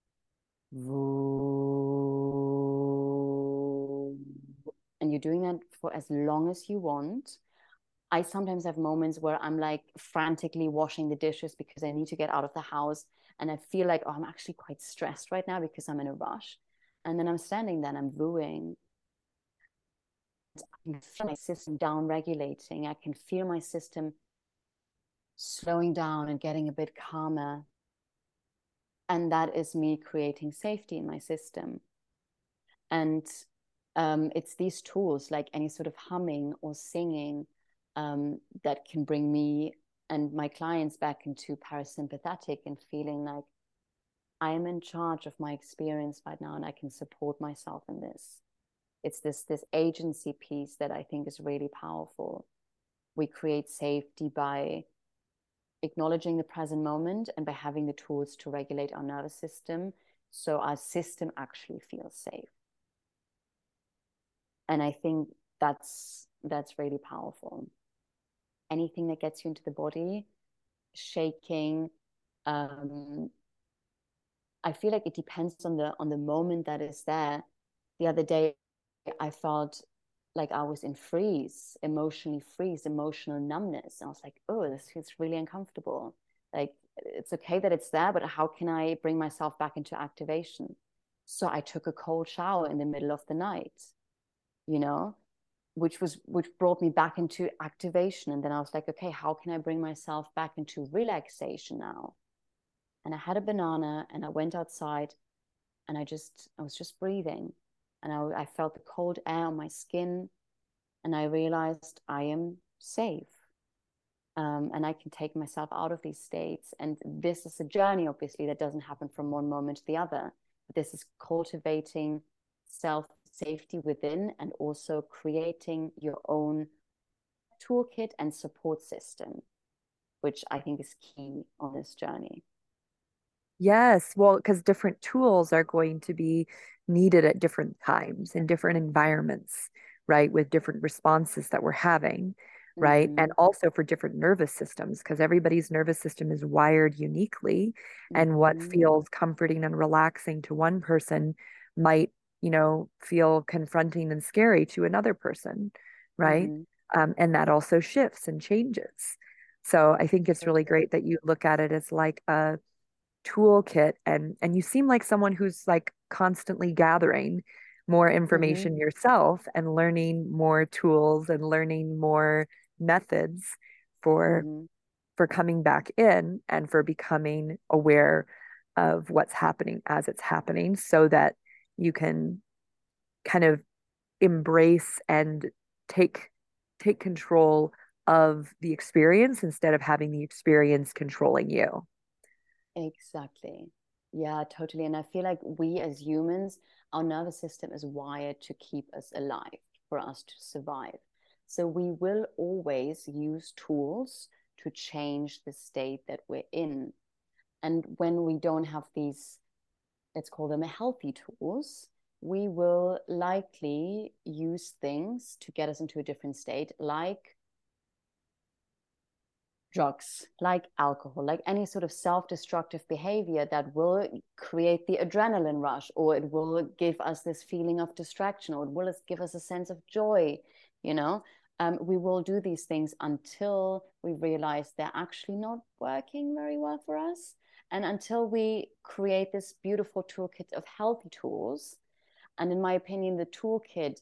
voo, and you're doing that for as long as you want. I sometimes have moments where I'm like frantically washing the dishes because I need to get out of the house. And I feel like, oh, I'm actually quite stressed right now because I'm in a rush. And then I'm standing there and I'm vooing. I can feel my system down regulating. I can feel my system slowing down and getting a bit calmer. And that is me creating safety in my system. And um, it's these tools like any sort of humming or singing um, that can bring me and my clients back into parasympathetic and feeling like I am in charge of my experience right now and I can support myself in this. It's this this agency piece that I think is really powerful. We create safety by acknowledging the present moment and by having the tools to regulate our nervous system so our system actually feels safe. And I think that's that's really powerful. Anything that gets you into the body, shaking, um, I feel like it depends on the on the moment that is there. The other day, I felt like I was in freeze, emotionally freeze, emotional numbness. And I was like, oh, this feels really uncomfortable. Like, it's okay that it's there, but how can I bring myself back into activation? So I took a cold shower in the middle of the night, you know, which was which brought me back into activation. And then I was like, okay, how can I bring myself back into relaxation now? And I had a banana and I went outside and I just I was just breathing. And I, I felt the cold air on my skin, and I realized I am safe. Um, and I can take myself out of these states. And this is a journey, obviously, that doesn't happen from one moment to the other. But this is cultivating self safety within and also creating your own toolkit and support system, which I think is key on this journey. Yes, well, because different tools are going to be needed at different times in different environments, right? With different responses that we're having, right? And Mm-hmm. also for different nervous systems, because everybody's nervous system is wired uniquely. And what Mm-hmm. feels comforting and relaxing to one person might, you know, feel confronting and scary to another person, right? Mm-hmm. Um, and that also shifts and changes. So I think it's really Totally. great that you look at it as like a toolkit, and and you seem like someone who's like constantly gathering more Mm-hmm. information yourself and learning more tools and learning more methods for Mm-hmm. for coming back in and for becoming aware of what's happening as it's happening so that you can kind of embrace and take take control of the experience instead of having the experience controlling you. Exactly. Yeah, totally. And I feel like we as humans, our nervous system is wired to keep us alive, for us to survive. So we will always use tools to change the state that we're in. And when we don't have these, let's call them healthy tools, we will likely use things to get us into a different state, like drugs, like alcohol, like any sort of self-destructive behavior that will create the adrenaline rush, or it will give us this feeling of distraction, or it will give us a sense of joy, you know. Um, we will do these things until we realize they're actually not working very well for us, and until we create this beautiful toolkit of healthy tools. And in my opinion, the toolkit,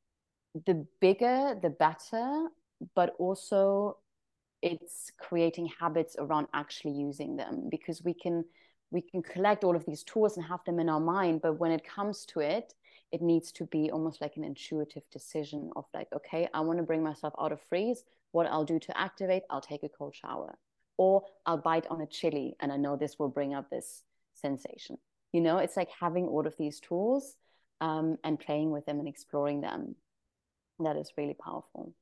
the bigger the better, but also it's creating habits around actually using them, because we can we can collect all of these tools and have them in our mind, but when it comes to it, it needs to be almost like an intuitive decision of like, okay, I want to bring myself out of freeze. What I'll do to activate, I'll take a cold shower, or I'll bite on a chili and I know this will bring up this sensation. You know, it's like having all of these tools, um, and playing with them and exploring them. That is really powerful.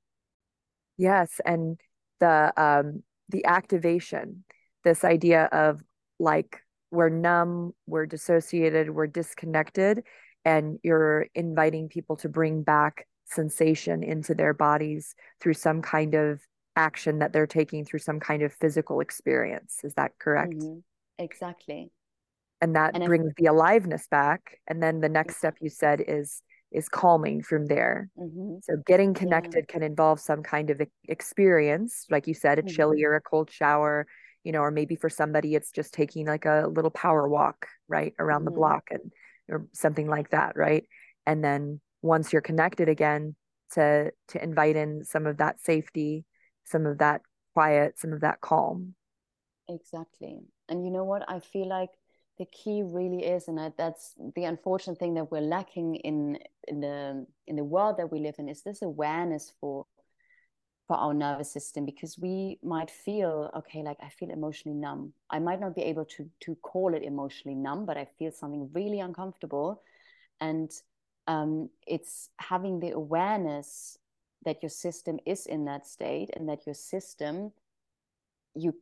Yes, and the um the activation, this idea of like we're numb, we're dissociated, we're disconnected, and you're inviting people to bring back sensation into their bodies through some kind of action that they're taking through some kind of physical experience. Is that correct? Mm-hmm. Exactly. And that And I, brings the aliveness back. And then the next step you exactly. said is is calming from there. Mm-hmm. So getting Yeah. connected can involve some kind of e- experience, like you said, a Mm-hmm. chili or a cold shower, you know, or maybe for somebody it's just taking like a little power walk, right, around the Mm-hmm. block and or something like that, right? And then once you're connected again, to to invite in some of that safety, some of that quiet, some of that calm. Exactly. And you know what? I feel like the key really is, and I, that's the unfortunate thing that we're lacking in in the in the world that we live in, is this awareness for for our nervous system, because we might feel, okay, like I feel emotionally numb. I might not be able to to call it emotionally numb, but I feel something really uncomfortable. And um, it's having the awareness that your system is in that state, and that your system, you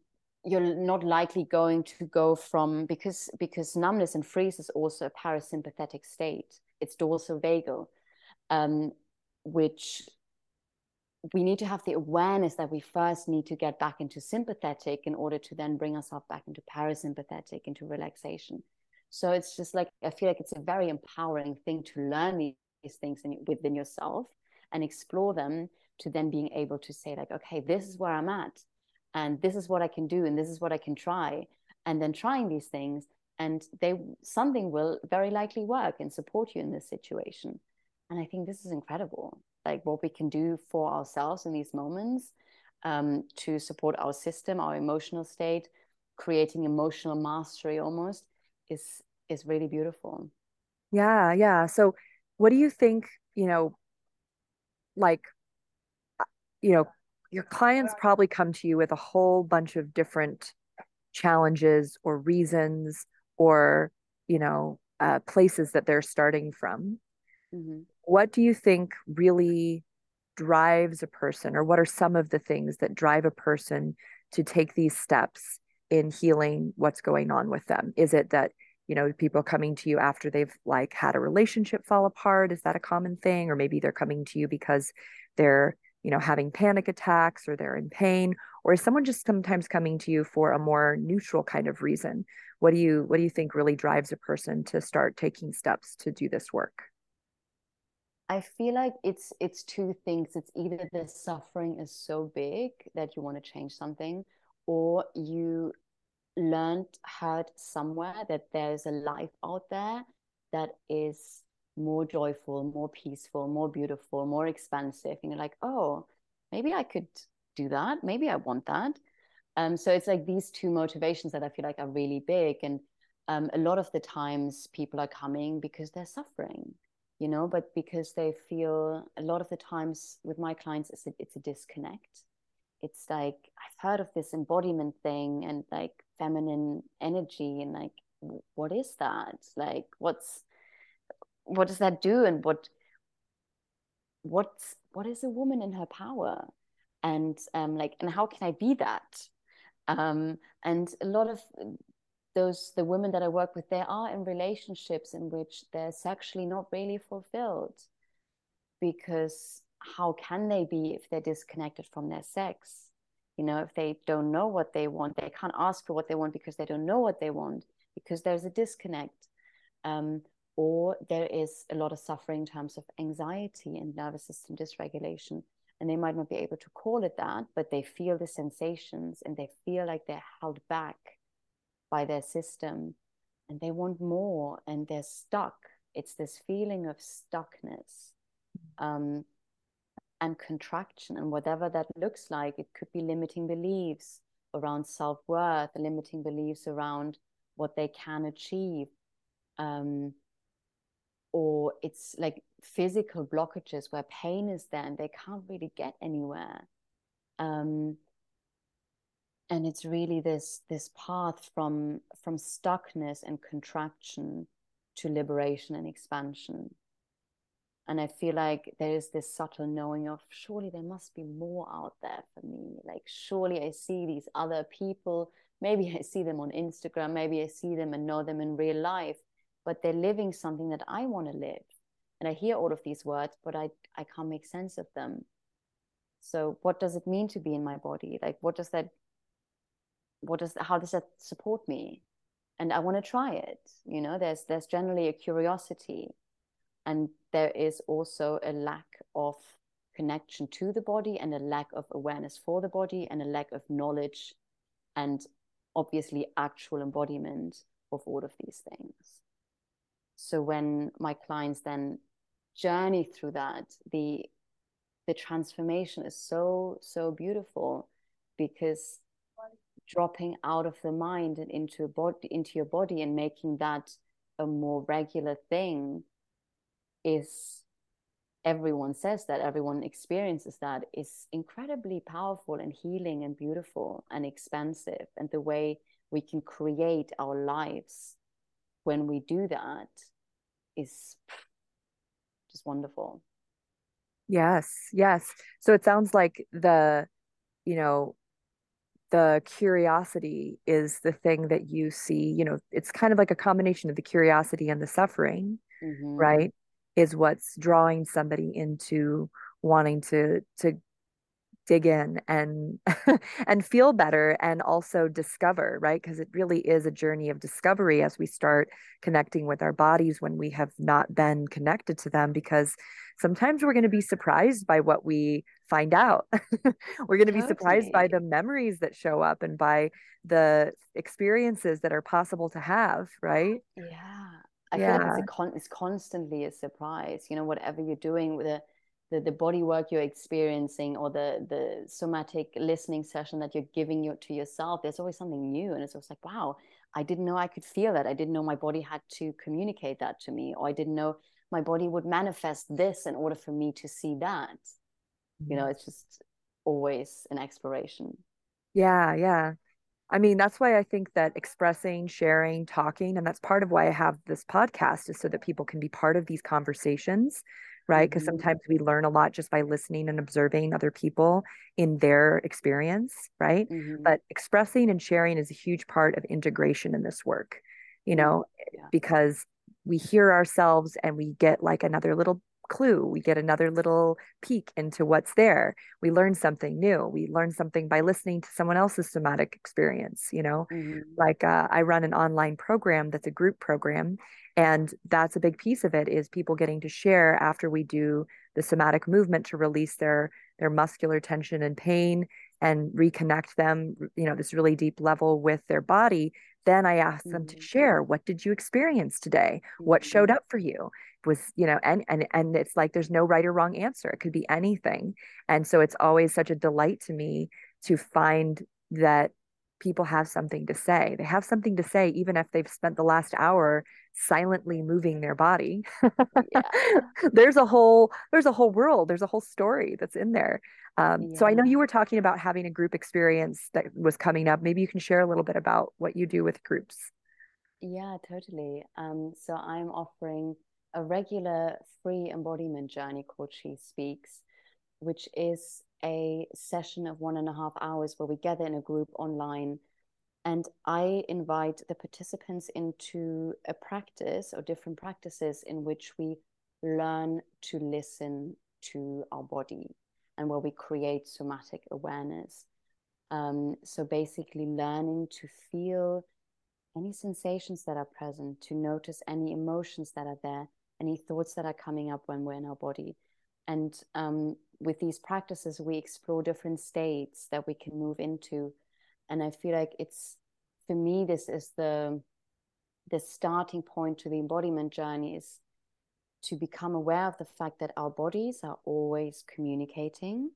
you're not likely going to go from, because because numbness and freeze is also a parasympathetic state. It's dorsal vagal, um, which we need to have the awareness that we first need to get back into sympathetic in order to then bring ourselves back into parasympathetic, into relaxation. So it's just like, I feel like it's a very empowering thing to learn these things in, within yourself and explore them, to then being able to say like, okay, this is where I'm at, and this is what I can do, and this is what I can try, and then trying these things, and they something will very likely work and support you in this situation. And I think this is incredible, like what we can do for ourselves in these moments, um, to support our system, our emotional state, creating emotional mastery almost, is is really beautiful. Yeah, yeah. So what do you think, you know, like, you know, your clients probably come to you with a whole bunch of different challenges or reasons or, you know, uh, places that they're starting from. Mm-hmm. What do you think really drives a person, or what are some of the things that drive a person to take these steps in healing what's going on with them? Is it that, you know, people coming to you after they've like had a relationship fall apart? Is that a common thing? Or maybe they're coming to you because they're, you know, having panic attacks or they're in pain? Or is someone just sometimes coming to you for a more neutral kind of reason? What do you what do you think really drives a person to start taking steps to do this work? I feel like it's it's two things. It's either the suffering is so big that you want to change something, or you learned, heard somewhere that there's a life out there that is more joyful, more peaceful, more beautiful, more expansive. And you're like, oh, maybe I could do that. Maybe I want that. Um, so it's like these two motivations that I feel like are really big. And um, a lot of the times people are coming because they're suffering, you know, but because they feel, a lot of the times with my clients, it's a, it's a disconnect. It's like, I've heard of this embodiment thing and like feminine energy, and like, what is that? Like, what's, what does that do? And what, what's, what is a woman in her power? And um, like, and how can I be that? Um, and a lot of those, the women that I work with, they are in relationships in which they're sexually not really fulfilled, because how can they be if they're disconnected from their sex? You know, if they don't know what they want, they can't ask for what they want because they don't know what they want, because there's a disconnect. Um, or there is a lot of suffering in terms of anxiety and nervous system dysregulation. And they might not be able to call it that, but they feel the sensations and they feel like they're held back by their system and they want more and they're stuck. It's this feeling of stuckness. Um, and contraction, and whatever that looks like. It could be limiting beliefs around self-worth, limiting beliefs around what they can achieve, um, or it's like physical blockages where pain is there and they can't really get anywhere. Um, and it's really this this path from from stuckness and contraction to liberation and expansion. And I feel like there is this subtle knowing of, surely there must be more out there for me. Like, surely I see these other people. Maybe I see them on Instagram. Maybe I see them and know them in real life, but they're living something that I want to live. And I hear all of these words, but I, I can't make sense of them. So what does it mean to be in my body? Like, what does that, what does, how does that support me? And I want to try it. You know, there's, there's generally a curiosity. And there is also a lack of connection to the body and a lack of awareness for the body and a lack of knowledge and obviously actual embodiment of all of these things. So when my clients then journey through that, the the transformation is so, so beautiful, because dropping out of the mind and into a body, into your body, and making that a more regular thing is, everyone says that, everyone experiences that, is incredibly powerful and healing and beautiful and expansive. And the way we can create our lives when we do that is just wonderful. Yes, yes. So it sounds like the, you know, the curiosity is the thing that you see, you know, it's kind of like a combination of the curiosity and the suffering, Mm-hmm. right? Is what's drawing somebody into wanting to to dig in and and feel better and also discover, right? Because it really is a journey of discovery as we start connecting with our bodies when we have not been connected to them, because sometimes we're going to be surprised by what we find out. We're going to be surprised by Totally. the memories that show up and by the experiences that are possible to have, right? Yeah. I feel like it's a Yeah. con it's constantly a surprise. You know, whatever you're doing with the the, the body work you're experiencing or the the somatic listening session that you're giving you to yourself, there's always something new. And it's always like, wow, I didn't know I could feel that. I didn't know my body had to communicate that to me, or I didn't know my body would manifest this in order for me to see that. You know, it's just always an exploration. Yeah, yeah. I mean, that's why I think that expressing, sharing, talking, and that's part of why I have this podcast is so that people can be part of these conversations, right? Because Mm-hmm. sometimes we learn a lot just by listening and observing other people in their experience, right? Mm-hmm. But expressing and sharing is a huge part of integration in this work, you Mm. know, Yeah. because we hear ourselves and we get like another little clue. We get another little peek into what's there. We learn something new. We learn something by listening to someone else's somatic experience, you know? Mm-hmm. Like uh, I run an online program that's a group program, and that's a big piece of it is people getting to share after we do the somatic movement to release their their muscular tension and pain and reconnect them, you know, this really deep level with their body. Then I ask them to Mm-hmm. share, what did you experience today? What Mm-hmm. showed up for you? Was, you know, and and and it's like there's no right or wrong answer. It could be anything. And so it's always such a delight to me to find that people have something to say. They have something to say, even if they've spent the last hour silently moving their body. Yeah. there's a whole there's a whole world. There's a whole story that's in there. Um, so I know you Yeah. were talking about having a group experience that was coming up. Maybe you can share a little bit about what you do with groups. Yeah, totally. Um, so I'm offering a regular free embodiment journey called She Speaks, which is a session of one and a half hours where we gather in a group online. And I invite the participants into a practice or different practices in which we learn to listen to our body and where we create somatic awareness. Um, so basically, learning to feel any sensations that are present, to notice any emotions that are there, any thoughts that are coming up when we're in our body. And um, with these practices, we explore different states that we can move into. And I feel like it's, for me, this is the the starting point to the embodiment journey, is to become aware of the fact that our bodies are always communicating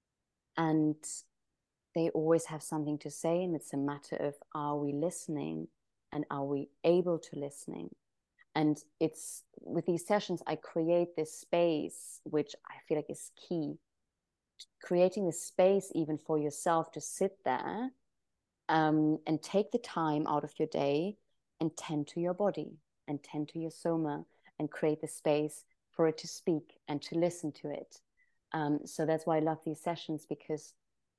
and they always have something to say. And it's a matter of, are we listening and are we able to listening? And it's with these sessions, I create this space, which I feel like is key. Creating the space even for yourself to sit there um, and take the time out of your day and tend to your body and tend to your soma and create the space for it to speak and to listen to it. Um, so that's why I love these sessions, because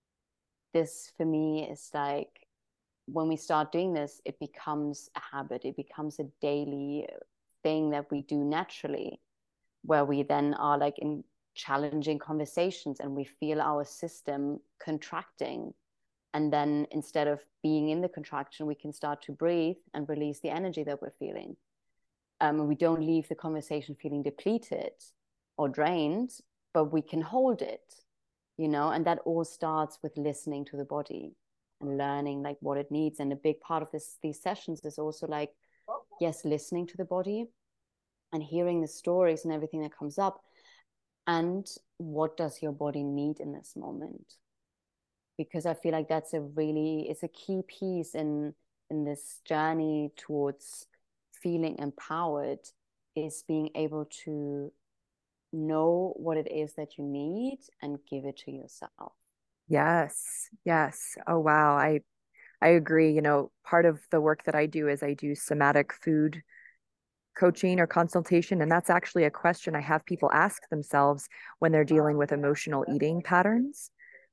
this for me is like, when we start doing this, it becomes a habit, it becomes a daily thing that we do naturally, where we then are like in challenging conversations and we feel our system contracting. And then instead of being in the contraction, we can start to breathe and release the energy that we're feeling. Um, we don't leave the conversation feeling depleted or drained, but we can hold it, you know, and that all starts with listening to the body and learning like what it needs. And a big part of this these sessions is also like, yes, listening to the body and hearing the stories and everything that comes up. And what does your body need in this moment? Because I feel like that's a really, it's a key piece in in this journey towards feeling empowered, is being able to know what it is that you need and give it to yourself. Yes. Yes. Oh, wow. I I agree. You know, part of the work that I do is I do somatic food coaching or consultation. And that's actually a question I have people ask themselves when they're dealing with emotional eating patterns,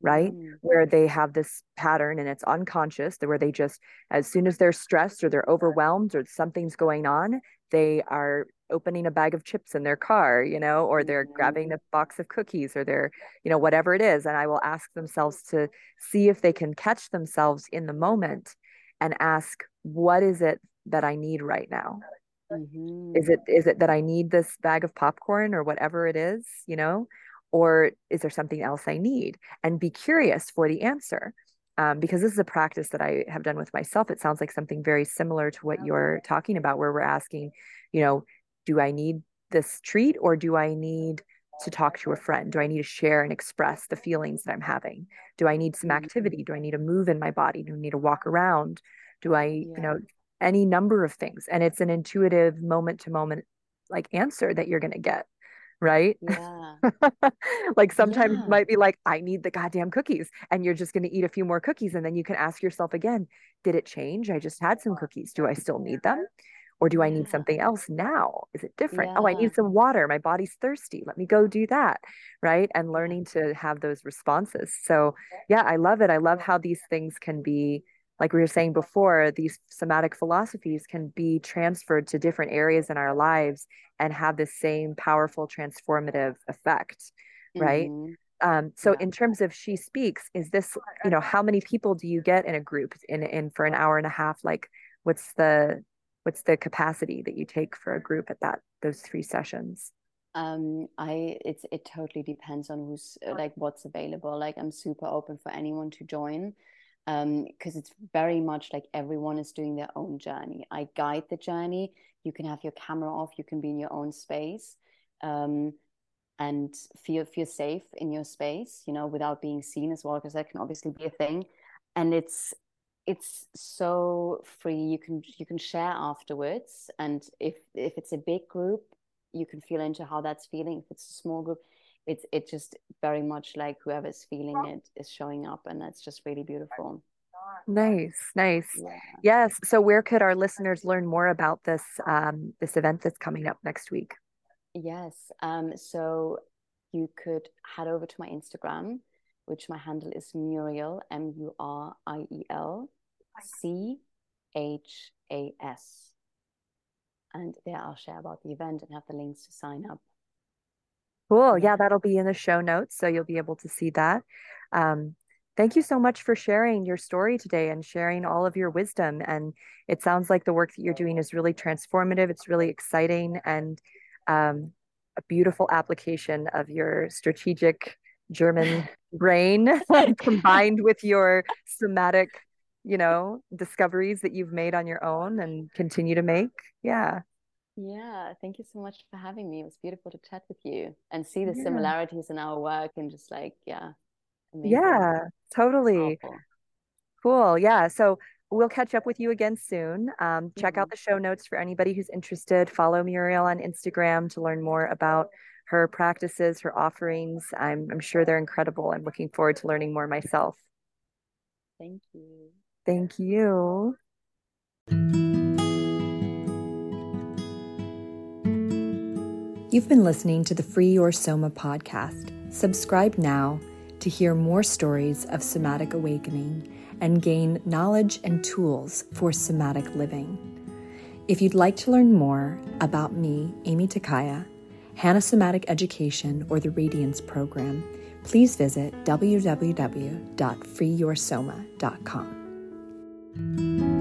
right? Mm. Where they have this pattern and it's unconscious, where they just, as soon as they're stressed or they're overwhelmed or something's going on, they are opening a bag of chips in their car, you know, or they're Mm-hmm. grabbing a box of cookies or they're, you know, whatever it is. And I will ask themselves to see if they can catch themselves in the moment and ask, what is it that I need right now? Mm-hmm. Is it is it that I need this bag of popcorn or whatever it is, you know? Or is there something else I need? And be curious for the answer. Um, because this is a practice that I have done with myself. It sounds like something very similar to what you're talking about, where we're asking, you know, do I need this treat or do I need to talk to a friend? Do I need to share and express the feelings that I'm having? Do I need some Mm-hmm. activity? Do I need to move in my body? Do I need to walk around? Do I, Yeah. you know, any number of things? And it's an intuitive moment to moment like answer that you're going to get, right? Yeah. Like sometimes it Yeah. might be like, I need the goddamn cookies. And you're just going to eat a few more cookies. And then you can ask yourself again, did it change? I just had some cookies. Do I still need them? Or do I need Yeah. something else now? Is it different? Oh, I Yeah. need some water. My body's thirsty. Let me go do that. Right. And Yeah. learning to have those responses. So, yeah, I love it. I love how these things can be, like we were saying before, these somatic philosophies can be transferred to different areas in our lives and have the same powerful transformative effect. Right. Mm-hmm. Um, so Yeah. in terms of She Speaks, is this, you know, how many people do you get in a group in in for an hour and a half? Like, what's the what's the capacity that you take for a group at that those three sessions? Um, I it's it totally depends on who's like what's available. Like I'm super open for anyone to join, um, because it's very much like everyone is doing their own journey. I guide the journey. You can have your camera off. You can be in your own space, um, and feel feel safe in your space. You know, without being seen as well, because that can obviously be a thing. And it's it's so free. You can you can share afterwards, and if if it's a big group, you can feel into how that's feeling. If it's a small group, it's it just very much like whoever's feeling it is showing up, and that's just really beautiful. Nice, nice. Yeah. Yes. So where could our listeners learn more about this um, this event that's coming up next week? Yes. Um, so you could head over to my Instagram, which my handle is Muriel, M U R I E L C H A S. And there I'll share about the event and have the links to sign up. Cool. Yeah. Yeah, that'll be in the show notes, so you'll be able to see that. Um, thank you so much for sharing your story today and sharing all of your wisdom. And it sounds like the work that you're doing is really transformative. It's really exciting and um, a beautiful application of your strategic German brain combined with your somatic, you know, discoveries that you've made on your own and continue to make. Yeah. Yeah, thank you so much for having me. It was beautiful to chat with you and see the Yeah. similarities in our work and just like, yeah, amazing. Yeah, totally. Powerful. Cool. Yeah. So we'll catch up with you again soon. Um, check out Mhm. the show notes for anybody who's interested. Follow Muriel on Instagram to learn more about her practices, her offerings. I'm, I'm sure they're incredible. I'm looking forward to learning more myself. Thank you. Thank you. You've been listening to the Free Your Soma podcast. Subscribe now to hear more stories of somatic awakening and gain knowledge and tools for somatic living. If you'd like to learn more about me, Amy Takaya, Hana Somatic Education, or the Radiance Program, please visit w w w dot free your soma dot com.